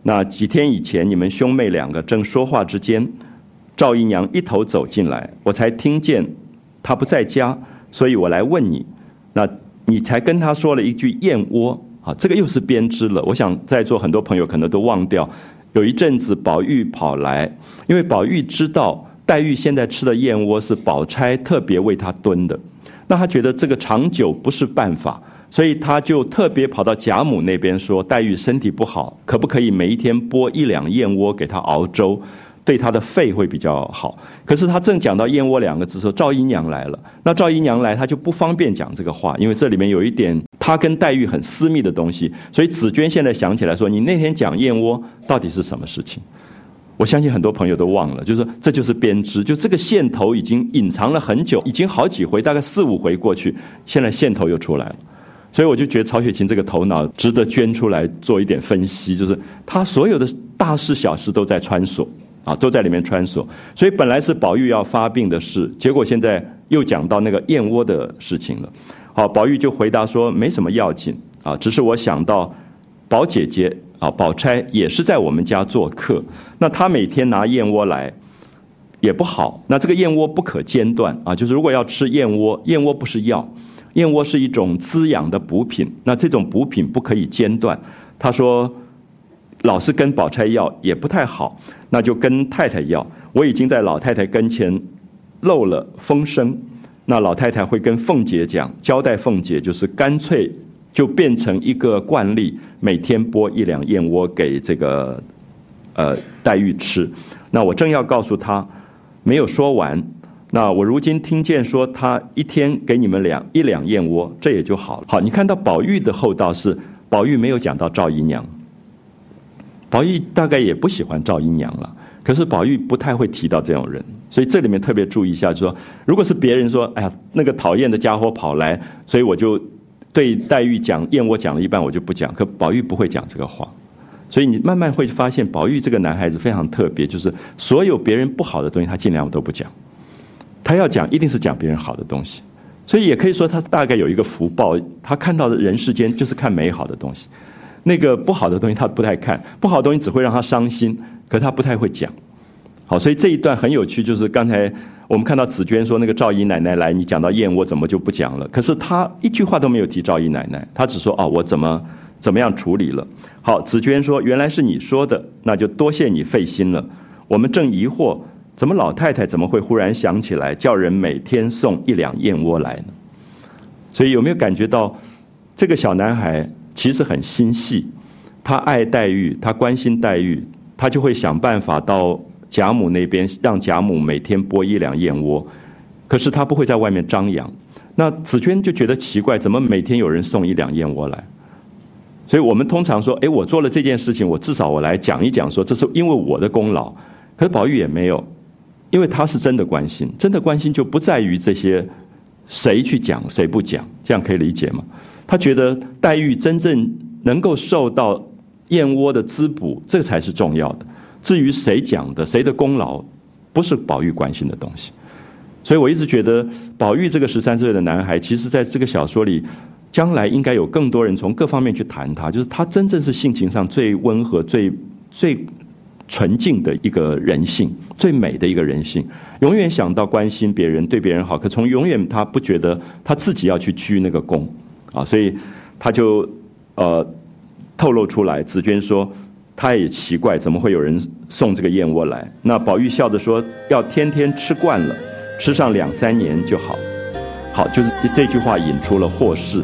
那几天以前，你们兄妹两个正说话之间，赵姨娘一头走进来，我才听见她不在家，所以我来问你。那你才跟她说了一句燕窝啊，这个又是编织了。我想在座很多朋友可能都忘掉，有一阵子宝玉跑来，因为宝玉知道黛玉现在吃的燕窝是宝钗特别为她炖的，那他觉得这个长久不是办法，所以他就特别跑到贾母那边说，黛玉身体不好，可不可以每一天拨1两燕窝给她熬粥，对她的肺会比较好。可是他正讲到燕窝2个字的时候，赵姨娘来了。那赵姨娘来，他就不方便讲这个话，因为这里面有一点他跟黛玉很私密的东西。所以紫娟现在想起来说，你那天讲燕窝到底是什么事情？我相信很多朋友都忘了，就是说这就是编织，就这个线头已经隐藏了很久，已经好几回，大概4、5回过去，现在线头又出来了。所以我就觉得曹雪芹这个头脑值得捐出来做一点分析，就是他所有的大事小事都在穿梭啊，都在里面穿梭。所以本来是宝玉要发病的事，结果现在又讲到那个燕窝的事情了。好，宝玉就回答说没什么要紧啊，只是我想到宝姐姐啊，宝钗也是在我们家做客，那她每天拿燕窝来也不好，那这个燕窝不可间断啊，就是如果要吃燕窝，燕窝不是药，燕窝是一种滋养的补品，那这种补品不可以间断。他说老是跟宝钗要也不太好，那就跟太太要。我已经在老太太跟前漏了风声，那老太太会跟凤姐讲，交代凤姐就是干脆就变成一个惯例，每天拨1两燕窝给这个黛玉吃。那我正要告诉她，没有说完，那我如今听见说她一天给你们1两燕窝，这也就好了。好，你看到宝玉的厚道是宝玉没有讲到赵姨娘，宝玉大概也不喜欢赵姨娘了，可是宝玉不太会提到这种人，所以这里面特别注意一下，说如果是别人说，哎呀，那个讨厌的家伙跑来，所以我就对黛玉讲燕窝讲了一半，我就不讲。可宝玉不会讲这个话，所以你慢慢会发现，宝玉这个男孩子非常特别，就是所有别人不好的东西，他尽量都不讲。他要讲，一定是讲别人好的东西。所以也可以说，他大概有一个福报，他看到的人世间就是看美好的东西，那个不好的东西他不太看，不好的东西只会让他伤心，可他不太会讲。好，所以这一段很有趣，就是刚才我们看到紫娟说那个赵姨奶奶来，你讲到燕窝怎么就不讲了？可是她一句话都没有提赵姨奶奶，她只说哦，我怎么样处理了。好，紫娟说原来是你说的，那就多谢你费心了。我们正疑惑，怎么老太太怎么会忽然想起来叫人每天送1两燕窝来呢？所以有没有感觉到这个小男孩其实很心细，他爱黛玉，他关心黛玉，他就会想办法到贾母那边，让贾母每天拨1两燕窝，可是他不会在外面张扬。那紫娟就觉得奇怪，怎么每天有人送1两燕窝来？所以我们通常说，我做了这件事情，我至少我来讲一讲，说这是因为我的功劳。可是宝玉也没有，因为他是真的关心，真的关心就不在于这些谁去讲谁不讲，这样可以理解吗？他觉得黛玉真正能够受到燕窝的滋补，这才是重要的。至于谁讲的谁的功劳，不是宝玉关心的东西。所以我一直觉得宝玉这个13岁的男孩，其实在这个小说里将来应该有更多人从各方面去谈他，就是他真正是性情上最温和最纯净的一个人性，最美的一个人性，永远想到关心别人对别人好，可从永远他不觉得他自己要去居那个功啊，所以他就透露出来。紫娟说他也奇怪怎么会有人送这个燕窝来，那宝玉笑着说要天天吃惯了，吃上2、3年就好。好，就是这句话引出了霍氏。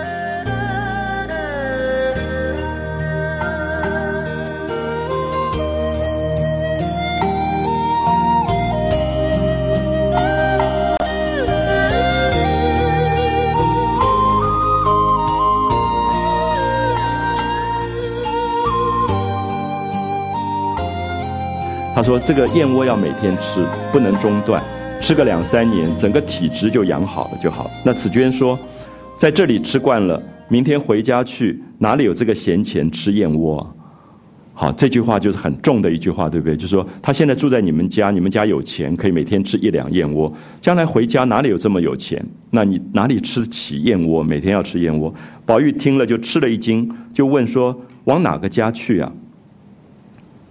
他说这个燕窝要每天吃，不能中断，吃个2、3年，整个体质就养好了就好。那紫娟说在这里吃惯了，明天回家去哪里有这个闲钱吃燕窝啊？好，这句话就是很重的一句话，对不对？就是说他现在住在你们家，你们家有钱，可以每天吃1两燕窝，将来回家哪里有这么有钱？那你哪里吃起燕窝？每天要吃燕窝。宝玉听了就吃了一惊，就问说往哪个家去啊？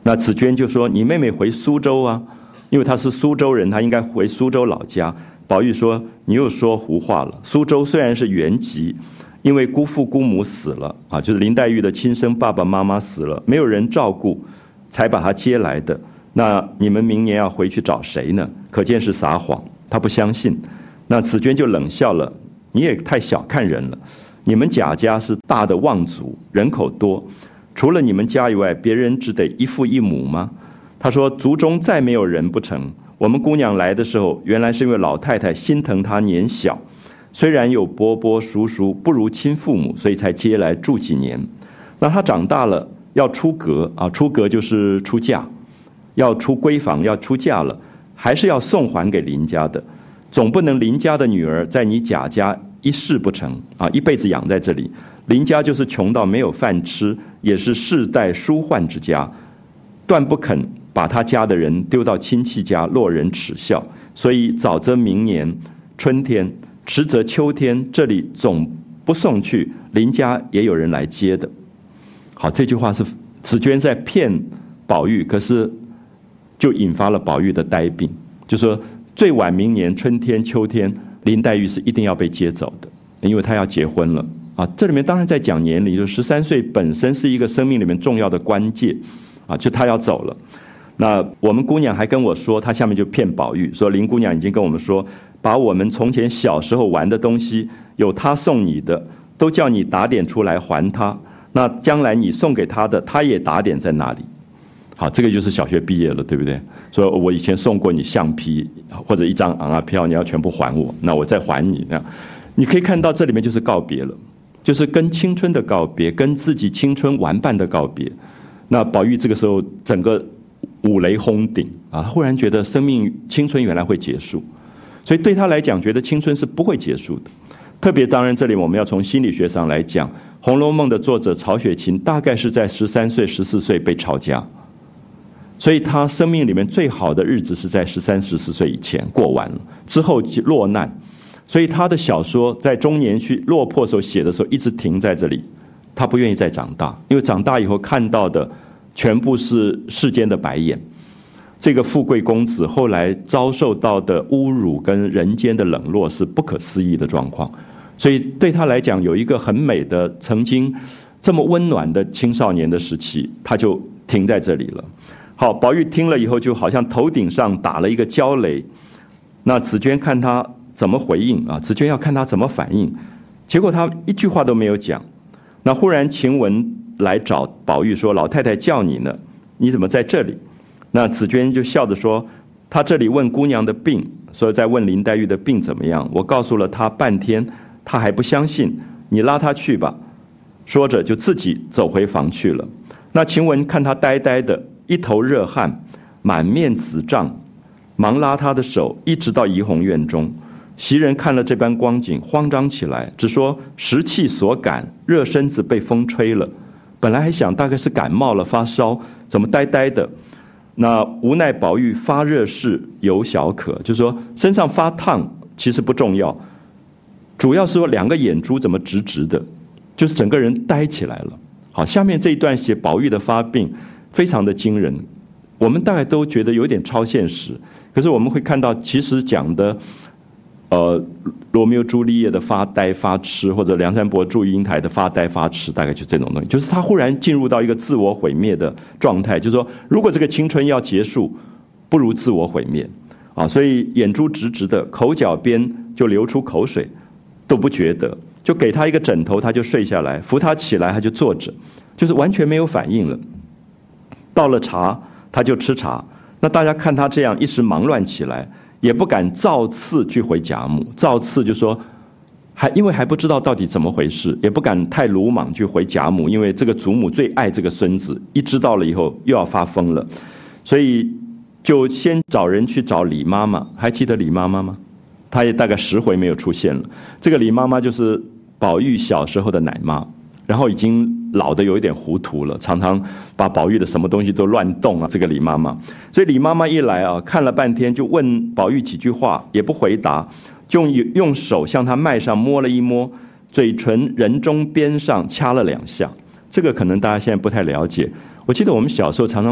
那紫娟就说：“你妹妹回苏州啊，因为她是苏州人，她应该回苏州老家。”宝玉说：“你又说胡话了。苏州虽然是原籍，因为姑父姑母死了啊，就是林黛玉的亲生爸爸妈妈死了，没有人照顾，才把她接来的。那你们明年要回去找谁呢？可见是撒谎。”她不相信。那紫娟就冷笑了：“你也太小看人了。你们贾家是大的望族，人口多，除了你们家以外，别人只得一父一母吗？”她说：“族中再没有人不成。我们姑娘来的时候，原来是因为老太太心疼她年小，虽然有伯伯叔叔，不如亲父母，所以才接来住几年。那她长大了要出阁啊，出阁就是出嫁，要出闺房，要出嫁了，还是要送还给林家的。总不能林家的女儿在你贾家一世不成啊，一辈子养在这里。林家就是穷到没有饭吃，也是世代疏患之家，断不肯把他家的人丢到亲戚家，落人耻笑。所以早则明年春天，迟则秋天，这里总不送去，林家也有人来接的。”好，这句话是紫娟在骗宝玉，可是就引发了宝玉的呆病，就说最晚明年春天秋天，林黛玉是一定要被接走的，因为她要结婚了啊。这里面当然在讲年龄，就13岁本身是一个生命里面重要的关键啊，就她要走了。那我们姑娘还跟我说，她下面就骗宝玉说，林姑娘已经跟我们说，把我们从前小时候玩的东西，有她送你的，都叫你打点出来还她。那将来你送给她的，她也打点在那里。好，这个就是小学毕业了，对不对？说我以前送过你橡皮或者一张昂啊票，你要全部还我，那我再还你。那你可以看到这里面就是告别了，就是跟青春的告别，跟自己青春玩伴的告别。那宝玉这个时候整个五雷轰顶啊，忽然觉得生命青春原来会结束，所以对他来讲，觉得青春是不会结束的。特别当然，这里我们要从心理学上来讲，《红楼梦》的作者曹雪芹大概是在13岁、14岁被抄家。所以他生命里面最好的日子是在13、14岁以前过完了，之后落难，所以他的小说在中年去落魄时候写的时候一直停在这里，他不愿意再长大，因为长大以后看到的全部是世间的白眼，这个富贵公子后来遭受到的侮辱跟人间的冷落是不可思议的状况，所以对他来讲有一个很美的曾经这么温暖的青少年的时期，他就停在这里了。好，宝玉听了以后就好像头顶上打了一个焦雷，那紫娟看他怎么回应啊？紫娟要看他怎么反应，结果他一句话都没有讲。那忽然晴雯来找宝玉说：“老太太叫你呢，你怎么在这里？”那紫娟就笑着说：“他这里问姑娘的病，所以在问林黛玉的病怎么样。我告诉了他半天，他还不相信，你拉他去吧。”说着就自己走回房去了。那晴雯看他呆呆的，一头热汗，满面紫胀，忙拉他的手，一直到怡红院中。袭人看了这般光景，慌张起来，只说时气所感，热身子被风吹了。本来还想大概是感冒了，发烧，怎么呆呆的？那无奈宝玉发热事有小可，就是说身上发烫其实不重要，主要是说两个眼珠怎么直直的，就是整个人呆起来了。好，下面这一段写宝玉的发病非常的惊人，我们大概都觉得有点超现实，可是我们会看到其实讲的罗密欧朱丽叶的发呆发痴，或者梁山伯祝英台的发呆发痴，大概就这种东西，就是他忽然进入到一个自我毁灭的状态，就是说如果这个青春要结束，不如自我毁灭啊，所以眼珠直直的，口角边就流出口水，都不觉得，就给他一个枕头他就睡下来，扶他起来他就坐着，就是完全没有反应了。到了茶他就吃茶，那大家看他这样一时忙乱起来，也不敢照次去回贾母，照次就说因为还不知道到底怎么回事，也不敢太鲁莽去回贾母，因为这个祖母最爱这个孙子，一知道了以后又要发疯了，所以就先找人去找李妈妈。还记得李妈妈吗？她也大概10回没有出现了。这个李妈妈就是宝玉小时候的奶妈，然后已经老得有一点糊涂了，常常把宝玉的什么东西都乱动啊，这个李妈妈。所以李妈妈一来啊，看了半天就问宝玉几句话，也不回答，就用手向他脉上摸了一摸，嘴唇人中边上掐了2下。这个可能大家现在不太了解，我记得我们小时候常常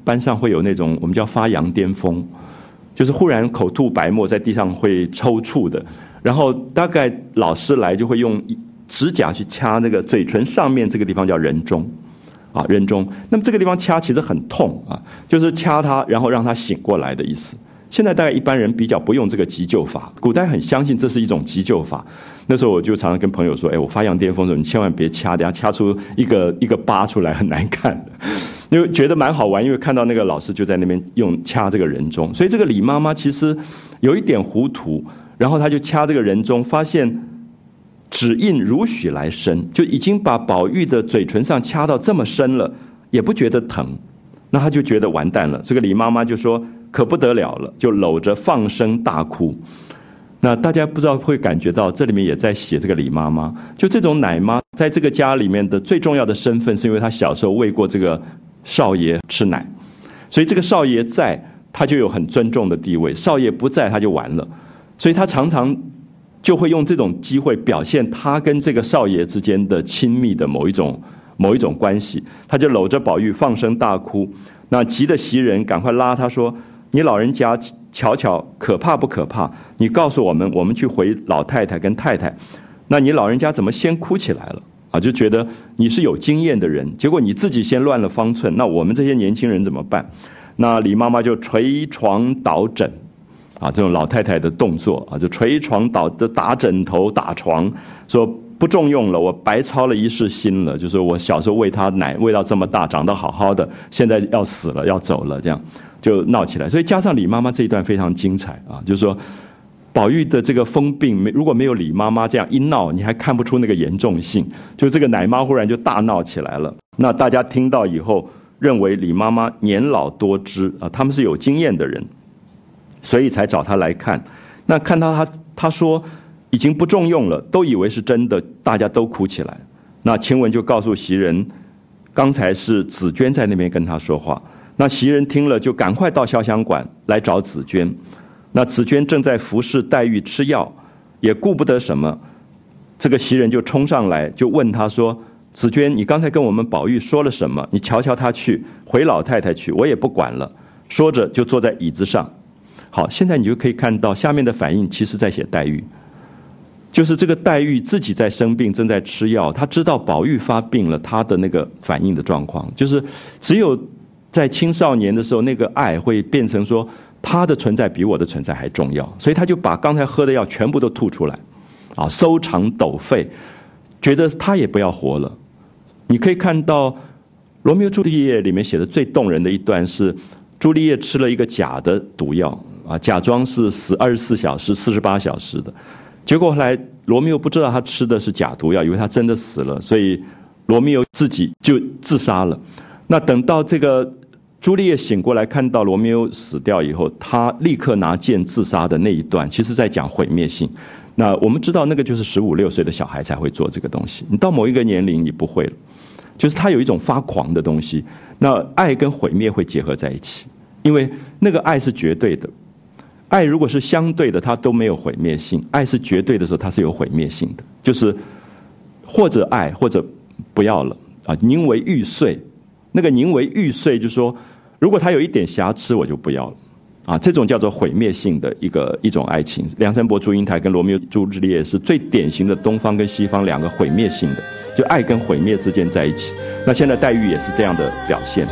班上会有那种我们叫发羊癫疯，就是忽然口吐白沫，在地上会抽搐的，然后大概老师来就会用指甲去掐那个嘴唇上面这个地方叫人中，啊，人中。那么这个地方掐其实很痛啊，就是掐它，然后让它醒过来的意思。现在大概一般人比较不用这个急救法，古代很相信这是一种急救法。那时候我就常常跟朋友说，我发羊癫疯的时候你千万别掐，等下掐出一个疤出来很难看的。因为觉得蛮好玩，因为看到那个老师就在那边用掐这个人中，所以这个李妈妈其实有一点糊涂，然后她就掐这个人中，发现指印如许来深，就已经把宝玉的嘴唇上掐到这么深了，也不觉得疼，那她就觉得完蛋了。这个李妈妈就说可不得了了，就搂着放声大哭。那大家不知道会感觉到这里面也在写这个李妈妈，就这种奶妈在这个家里面的最重要的身份，是因为她小时候喂过这个少爷吃奶，所以这个少爷在，他就有很尊重的地位；少爷不在，他就完了。所以他常常就会用这种机会表现他跟这个少爷之间的亲密的某一种关系。他就搂着宝玉放声大哭，那急得袭人赶快拉他说：“你老人家瞧瞧，可怕不可怕？你告诉我们，我们去回老太太跟太太。那你老人家怎么先哭起来了？”啊，就觉得你是有经验的人，结果你自己先乱了方寸，那我们这些年轻人怎么办？那李妈妈就捶床倒枕，啊，这种老太太的动作啊，就捶床倒的打枕头打床，说不重用了，我白操了一世心了，就是我小时候喂他奶喂到这么大，长得好好的，现在要死了要走了，这样就闹起来。所以加上李妈妈这一段非常精彩啊，就是说宝玉的这个疯病，如果没有李妈妈这样一闹，你还看不出那个严重性。就这个奶妈忽然就大闹起来了。那大家听到以后，认为李妈妈年老多知啊，他们是有经验的人，所以才找她来看。那看到她说已经不重用了，都以为是真的，大家都哭起来。那晴雯就告诉袭人，刚才是紫娟在那边跟她说话。那袭人听了，就赶快到潇湘馆来找紫娟。那紫娟正在服侍黛玉吃药，也顾不得什么。这个袭人就冲上来，就问她说：“紫娟，你刚才跟我们宝玉说了什么？你瞧瞧他去，回老太太去，我也不管了。”说着就坐在椅子上。好，现在你就可以看到下面的反应，其实在写黛玉，就是这个黛玉自己在生病，正在吃药，她知道宝玉发病了，她的那个反应的状况，就是只有在青少年的时候，那个爱会变成说，他的存在比我的存在还重要，所以他就把刚才喝的药全部都吐出来，啊，收肠抖肺，觉得他也不要活了。你可以看到《罗密欧朱丽叶》里面写的最动人的一段是，朱丽叶吃了一个假的毒药，啊，假装是死24小时、48小时的，结果后来罗密欧不知道他吃的是假毒药，以为他真的死了，所以罗密欧自己就自杀了。那等到这个朱丽叶醒过来，看到罗密欧死掉以后，他立刻拿剑自杀的那一段，其实在讲毁灭性。那我们知道，那个就是15、16岁的小孩才会做这个东西，你到某一个年龄你不会了，就是他有一种发狂的东西。那爱跟毁灭会结合在一起，因为那个爱是绝对的，爱如果是相对的，它都没有毁灭性；爱是绝对的时候，它是有毁灭性的，就是或者爱或者不要了啊，宁为玉碎。那个宁为玉碎，就是说，如果他有一点瑕疵，我就不要了，啊，这种叫做毁灭性的一种爱情。梁山伯祝英台跟罗密欧朱丽叶是最典型的东方跟西方两个毁灭性的，就爱跟毁灭之间在一起。那现在黛玉也是这样的表现。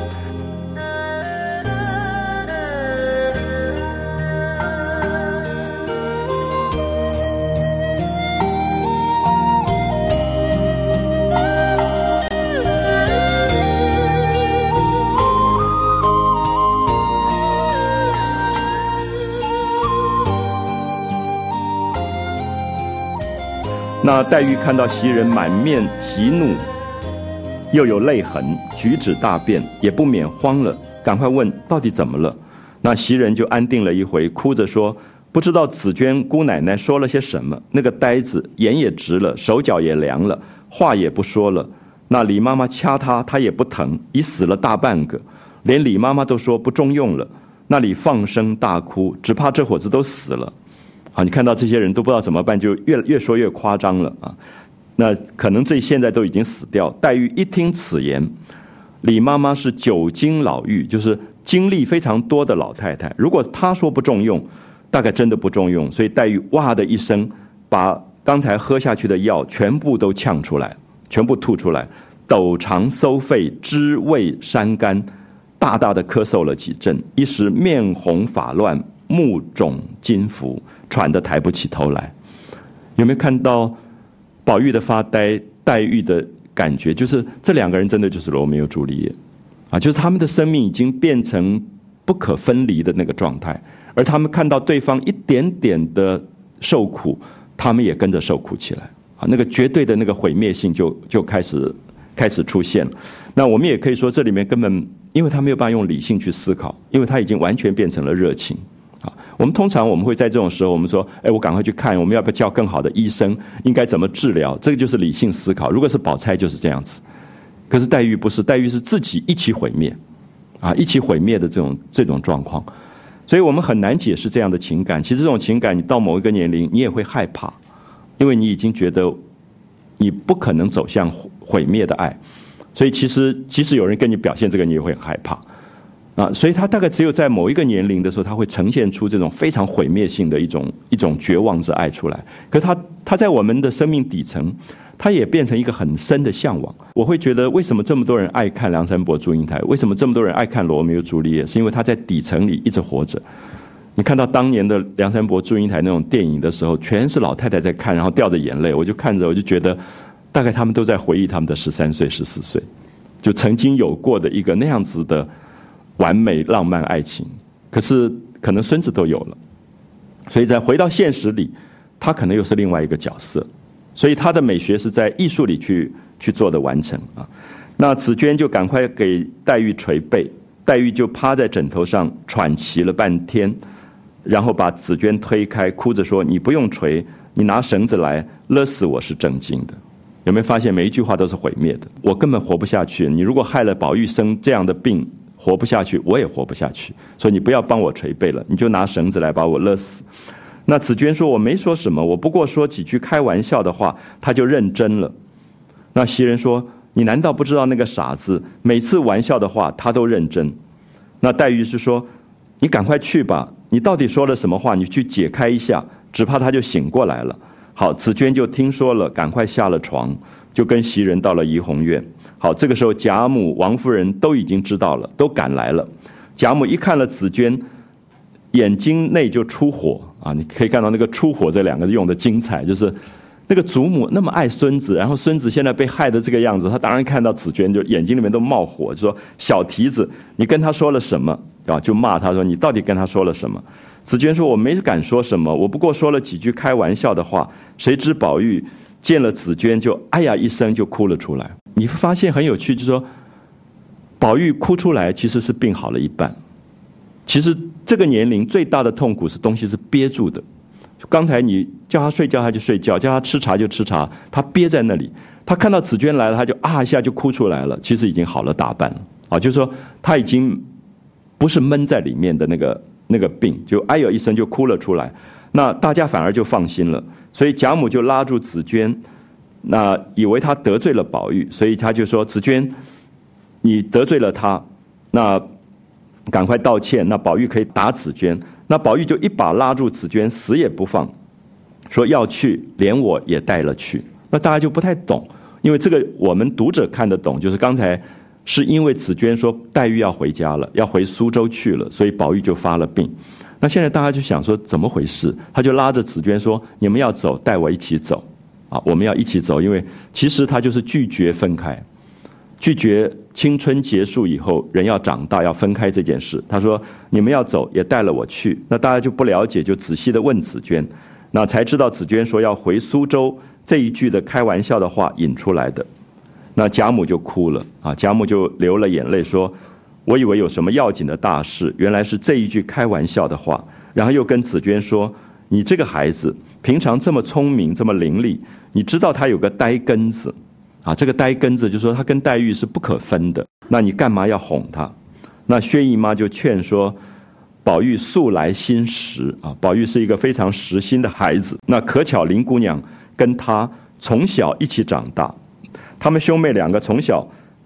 那黛玉看到袭人满面急怒，又有泪痕，举止大变，也不免慌了，赶快问到底怎么了。那袭人就安定了一回，哭着说：“不知道紫娟姑奶奶说了些什么，那个呆子眼也直了，手脚也凉了，话也不说了。那李妈妈掐她，她也不疼，已死了大半个，连李妈妈都说不中用了。那里放声大哭，只怕这伙子都死了。”好，你看到这些人都不知道怎么办，就越说越夸张了啊！那可能这现在都已经死掉。黛玉一听此言，李妈妈是久经老妪，就是经历非常多的老太太。如果她说不中用，大概真的不中用。所以黛玉哇的一声，把刚才喝下去的药全部都呛出来，全部吐出来，陡肠搜肺，知味山甘，大大的咳嗽了几阵，一时面红发乱，目肿筋浮，喘得抬不起头来。有没有看到宝玉的发呆，黛玉的感觉？就是这两个人真的就是罗密欧朱丽叶啊，就是他们的生命已经变成不可分离的那个状态，而他们看到对方一点点的受苦，他们也跟着受苦起来啊，那个绝对的那个毁灭性就开始出现了。那我们也可以说，这里面根本因为他没有办法用理性去思考，因为他已经完全变成了热情啊。我们会在这种时候，我们说，我赶快去看，我们要不要叫更好的医生，应该怎么治疗？这个就是理性思考。如果是宝钗就是这样子，可是黛玉不是，黛玉是自己一起毁灭啊，一起毁灭的这种状况。所以我们很难解释这样的情感。其实这种情感，你到某一个年龄，你也会害怕，因为你已经觉得你不可能走向毁灭的爱。所以其实即使有人跟你表现这个，你也会很害怕啊。所以他大概只有在某一个年龄的时候，他会呈现出这种非常毁灭性的一种绝望之爱出来。可他在我们的生命底层，它也变成一个很深的向往。我会觉得，为什么这么多人爱看梁山伯祝英台？为什么这么多人爱看罗密欧朱丽叶？是因为他在底层里一直活着。你看到当年的梁山伯祝英台那种电影的时候，全是老太太在看，然后掉着眼泪。我就看着，我就觉得，大概他们都在回忆他们的13岁、14岁，就曾经有过的一个那样子的完美浪漫爱情。可是可能孙子都有了，所以再回到现实里，他可能又是另外一个角色。所以他的美学是在艺术里去做的完成啊。那紫娟就赶快给黛玉捶背，黛玉就趴在枕头上喘息了半天，然后把紫娟推开，哭着说：“你不用捶，你拿绳子来勒死我是正经的。”有没有发现每一句话都是毁灭的？我根本活不下去。你如果害了宝玉生这样的病，活不下去，我也活不下去。所以你不要帮我捶背了，你就拿绳子来把我勒死。那紫娟说：“我没说什么，我不过说几句开玩笑的话。”他就认真了。那袭人说：“你难道不知道那个傻子每次玩笑的话他都认真？”那黛玉是说：“你赶快去吧，你到底说了什么话？你去解开一下，只怕他就醒过来了。”好，紫娟就听说了，赶快下了床，就跟袭人到了怡红院。好，这个时候贾母、王夫人都已经知道了，都赶来了。贾母一看了紫娟，眼睛内就出火啊！你可以看到那个出火这两个字用的精彩，就是那个祖母那么爱孙子，然后孙子现在被害的这个样子，他当然看到紫娟就眼睛里面都冒火，就说：“小蹄子，你跟他说了什么？”啊，就骂他说：“你到底跟他说了什么？”紫娟说：“我没敢说什么，我不过说了几句开玩笑的话。”谁知宝玉见了紫娟就哎呀一声就哭了出来。你会发现很有趣，就是说宝玉哭出来其实是病好了一半。其实这个年龄最大的痛苦是东西是憋住的。刚才你叫他睡觉他就睡觉，叫他吃茶就吃茶，他憋在那里。他看到紫娟来了，他就啊一下就哭出来了，其实已经好了大半了啊，就是说他已经不是闷在里面的那个病，就哎呦一声就哭了出来。那大家反而就放心了，所以贾母就拉住紫娟，那以为他得罪了宝玉，所以他就说：“紫娟，你得罪了他，那赶快道歉。”那宝玉可以打紫娟，那宝玉就一把拉住紫娟，死也不放，说要去，连我也带了去。那大家就不太懂，因为这个我们读者看得懂，就是刚才是因为紫娟说黛玉要回家了，要回苏州去了，所以宝玉就发了病。那现在大家就想说怎么回事？他就拉着紫娟说：“你们要走，带我一起走啊！我们要一起走，因为其实他就是拒绝分开，拒绝青春结束以后人要长大要分开这件事。他说你们要走，也带了我去。那大家就不了解，就仔细的问紫娟，那才知道紫娟说要回苏州这一句的开玩笑的话引出来的。那贾母就哭了啊，贾母就流了眼泪说：“我以为有什么要紧的大事，原来是这一句开玩笑的话。”然后又跟紫娟说：“你这个孩子平常这么聪明这么伶俐，你知道他有个呆根子啊，这个呆根子就说他跟黛玉是不可分的，那你干嘛要哄他？”那薛姨妈就劝说宝玉素来心实啊，宝玉是一个非常实心的孩子，那可巧林姑娘跟他从小一起长大，他们兄妹两个从小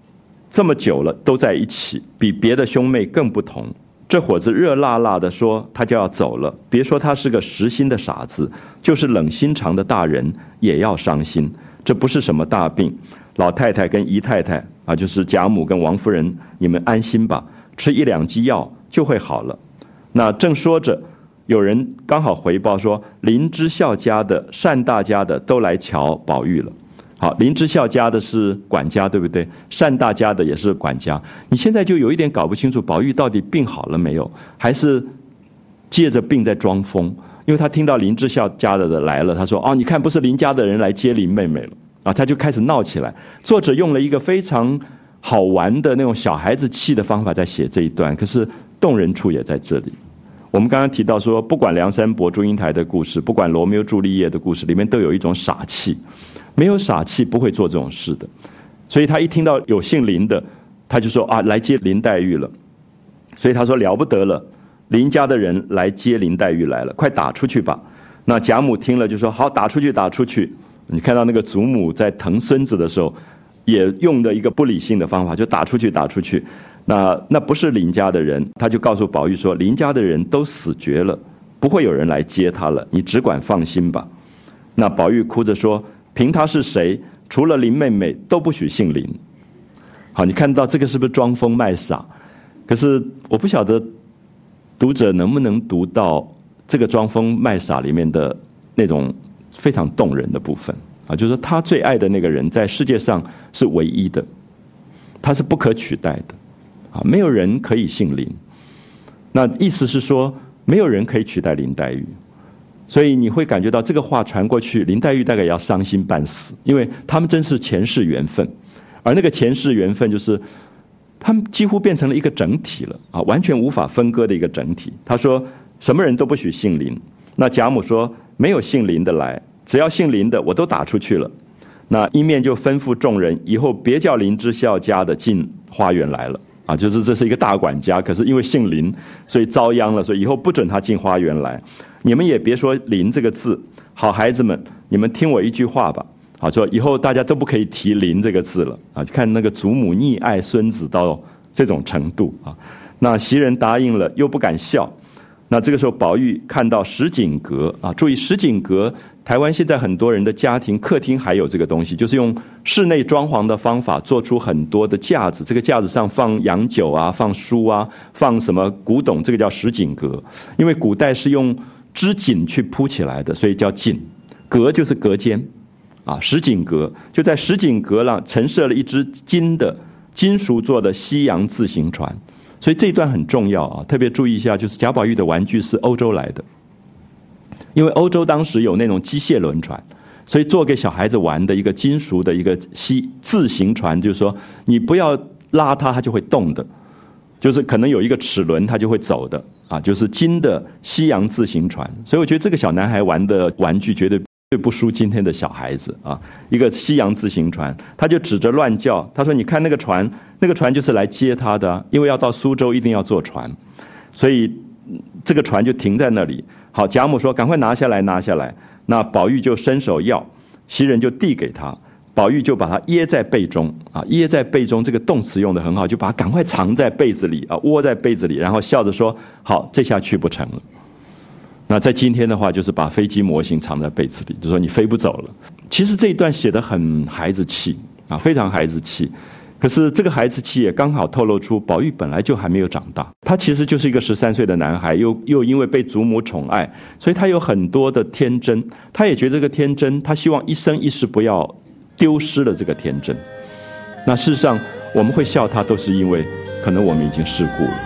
这么久了都在一起，比别的兄妹更不同。这伙子热辣辣地说他就要走了，别说他是个实心的傻子，就是冷心肠的大人也要伤心。这不是什么大病，老太太跟姨太太啊，就是贾母跟王夫人，你们安心吧，吃1、2剂药就会好了。那正说着，有人刚好回报说林之孝家的、单大家的都来瞧宝玉了。好，林之孝家的是管家，对不对？单大家的也是管家。你现在就有一点搞不清楚，宝玉到底病好了没有，还是借着病在装疯？因为他听到林之孝家的来了，他说：“哦，你看，不是林家的人来接林妹妹了啊！”他就开始闹起来。作者用了一个非常好玩的那种小孩子气的方法在写这一段，可是动人处也在这里。我们刚刚提到说，不管梁山伯祝英台的故事，不管罗密欧朱丽叶的故事，里面都有一种傻气。没有傻气不会做这种事的，所以他一听到有姓林的，他就说啊，来接林黛玉了。所以他说了不得了，林家的人来接林黛玉来了，快打出去吧。那贾母听了就说好，打出去，打出去。你看到那个祖母在疼孙子的时候，也用的一个不理性的方法，就打出去，打出去。那不是林家的人，他就告诉宝玉说，林家的人都死绝了，不会有人来接他了，你只管放心吧。那宝玉哭着说，凭他是谁，除了林妹妹都不许姓林。好，你看到这个是不是装疯卖傻？可是我不晓得读者能不能读到这个装疯卖傻里面的那种非常动人的部分啊，就是说他最爱的那个人在世界上是唯一的，他是不可取代的啊，没有人可以姓林。那意思是说，没有人可以取代林黛玉。所以你会感觉到这个话传过去，林黛玉大概也要伤心半死，因为他们真是前世缘分，而那个前世缘分就是他们几乎变成了一个整体了啊，完全无法分割的一个整体。他说什么人都不许姓林，那贾母说没有姓林的来，只要姓林的我都打出去了。那一面就吩咐众人以后别叫林之孝家的进花园来了啊，就是这是一个大管家，可是因为姓林，所以遭殃了，所以以后不准他进花园来。你们也别说林这个字，好孩子们，你们听我一句话吧。好，说以后大家都不可以提林这个字了啊！看那个祖母溺爱孙子到这种程度啊。那袭人答应了，又不敢笑。那这个时候，宝玉看到石井阁啊，注意石井阁，台湾现在很多人的家庭客厅还有这个东西，就是用室内装潢的方法做出很多的架子，这个架子上放洋酒啊，放书啊，放什么古董，这个叫石井阁。因为古代是用织锦去铺起来的，所以叫锦。阁就是隔间啊，石井阁就在石井阁上陈设了一只金属做的西洋自行船，所以这一段很重要啊，特别注意一下，就是贾宝玉的玩具是欧洲来的，因为欧洲当时有那种机械轮船，所以做给小孩子玩的一个金属的一个自行船，就是说你不要拉它，它就会动的，就是可能有一个齿轮，它就会走的啊，就是金的西洋自行船。所以我觉得这个小男孩玩的玩具绝对不输今天的小孩子啊！一个西洋自行船，他就指着乱叫，他说：“你看那个船，那个船就是来接他的，因为要到苏州一定要坐船，所以这个船就停在那里。”好，贾母说：“赶快拿下来，拿下来。”那宝玉就伸手要，袭人就递给他，宝玉就把它掖在被中啊，掖在被中这个动词用得很好，就把它赶快藏在被子里啊，窝在被子里，然后笑着说：“好，这下去不成了。”那在今天的话，就是把飞机模型藏在被子里，就说你飞不走了。其实这一段写得很孩子气啊，非常孩子气。可是这个孩子气也刚好透露出宝玉本来就还没有长大，他其实就是一个13岁的男孩，又因为被祖母宠爱，所以他有很多的天真，他也觉得这个天真，他希望一生一世不要丢失了这个天真。那事实上我们会笑他，都是因为可能我们已经世故了。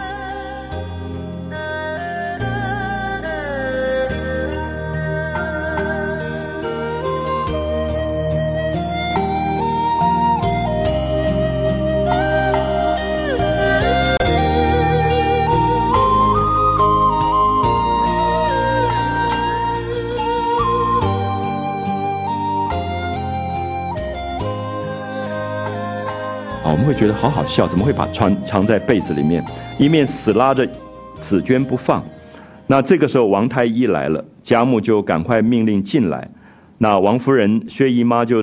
我们会觉得好好笑，怎么会把船藏在被子里面，一面死拉着紫鹃不放。那这个时候王太医来了，贾母就赶快命令进来。那王夫人、薛姨妈就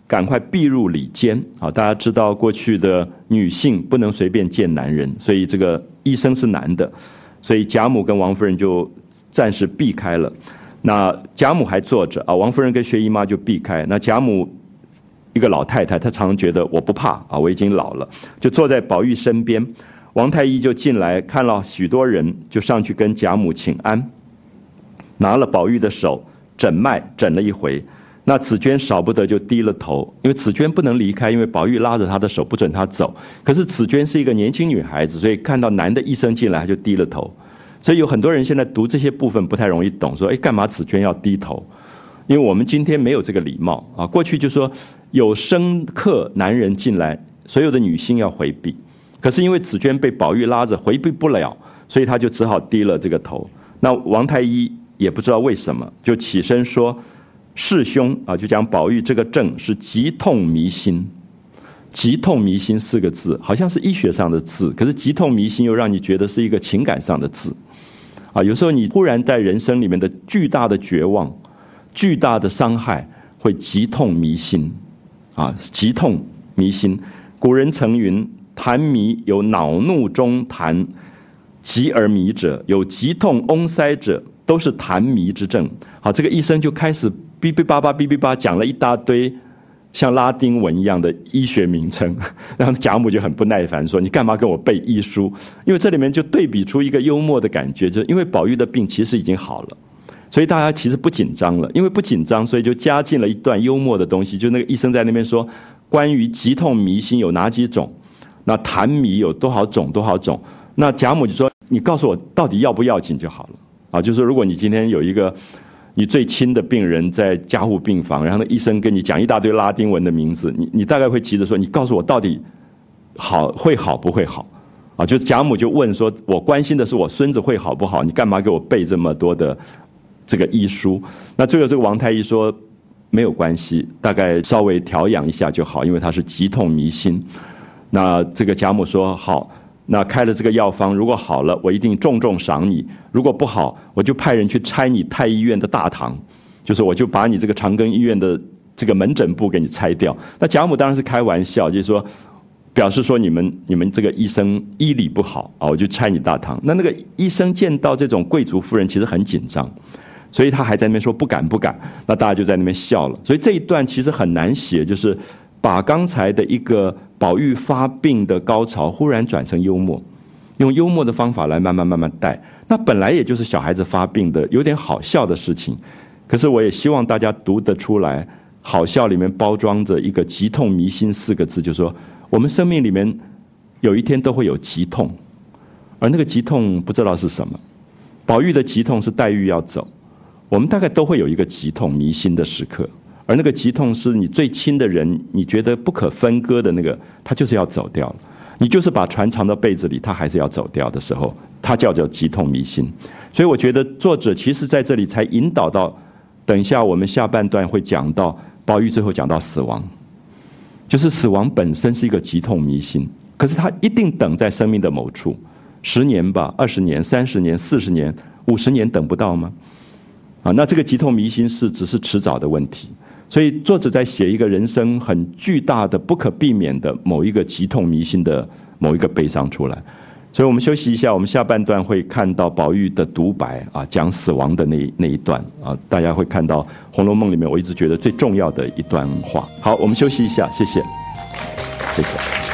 赶快避入里间。大家知道过去的女性不能随便见男人，所以这个医生是男的，所以贾母跟王夫人就暂时避开了。那贾母还坐着王夫人跟薛姨妈就避开。那贾母一个老太太，她常常觉得我不怕我已经老了，就坐在宝玉身边。王太医就进来看了许多人，就上去跟贾母请安，拿了宝玉的手诊脉，诊了一回。那紫娟少不得就低了头，因为紫娟不能离开，因为宝玉拉着她的手不准她走。可是紫娟是一个年轻女孩子，所以看到男的医生进来，她就低了头。所以有很多人现在读这些部分不太容易懂，说干嘛紫娟要低头？因为我们今天没有这个礼貌过去就说有生客男人进来，所有的女性要回避。可是因为紫娟被宝玉拉着回避不了，所以她就只好低了这个头。那王太医也不知道为什么，就起身说：“世兄就讲宝玉这个症是急痛迷心。”急痛迷心4个字，好像是医学上的字，可是急痛迷心又让你觉得是一个情感上的字有时候你忽然在人生里面的巨大的绝望、巨大的伤害，会急痛迷心急痛迷心。古人曾云：痰迷有恼怒中痰急而迷者，有急痛翁塞者，都是痰迷之症。这个医生就开始哔哔叭叭哔哔叭讲了一大堆像拉丁文一样的医学名称，然后贾母就很不耐烦说：“你干嘛跟我背医书？”因为这里面就对比出一个幽默的感觉，就是因为宝玉的病其实已经好了，所以大家其实不紧张了。因为不紧张，所以就加进了一段幽默的东西，就那个医生在那边说，关于急痛迷心有哪几种，那痰迷有多少种多少种。那贾母就说：“你告诉我到底要不要紧就好了就是如果你今天有一个你最亲的病人在加护病房，然后那医生跟你讲一大堆拉丁文的名字，你大概会急着说：你告诉我到底会好不会好就贾母就问说：我关心的是我孙子会好不好，你干嘛给我背这么多的这个医书？那最后这个王太医说没有关系，大概稍微调养一下就好，因为他是急痛迷心。那这个贾母说好，那开了这个药方，如果好了，我一定重重赏你；如果不好，我就派人去拆你太医院的大堂，就是我就把你这个长庚医院的这个门诊部给你拆掉。那贾母当然是开玩笑，就是说表示说你们这个医生医理不好我就拆你大堂。那个医生见到这种贵族夫人其实很紧张，所以他还在那边说不敢不敢，那大家就在那边笑了。所以这一段其实很难写，就是把刚才的一个宝玉发病的高潮忽然转成幽默，用幽默的方法来慢慢带。那本来也就是小孩子发病的有点好笑的事情，可是我也希望大家读得出来，好笑里面包装着一个急痛迷心4个字，就是说我们生命里面有一天都会有急痛，而那个急痛不知道是什么。宝玉的急痛是黛玉要走，我们大概都会有一个急痛迷心的时刻，而那个急痛是你最亲的人，你觉得不可分割的那个，他就是要走掉了。你就是把船藏到被子里，他还是要走掉的时候，他叫急痛迷心。所以我觉得作者其实在这里才引导到，等一下我们下半段会讲到宝玉最后讲到死亡，就是死亡本身是一个急痛迷心，可是他一定等在生命的某处，10年吧，20年、30年、40年、50年等不到吗？那这个急痛迷心只是迟早的问题。所以作者在写一个人生很巨大的不可避免的某一个急痛迷心的某一个悲伤出来。所以我们休息一下，我们下半段会看到宝玉的独白讲死亡的那一段大家会看到《红楼梦》里面我一直觉得最重要的一段话。好，我们休息一下，谢谢，谢谢。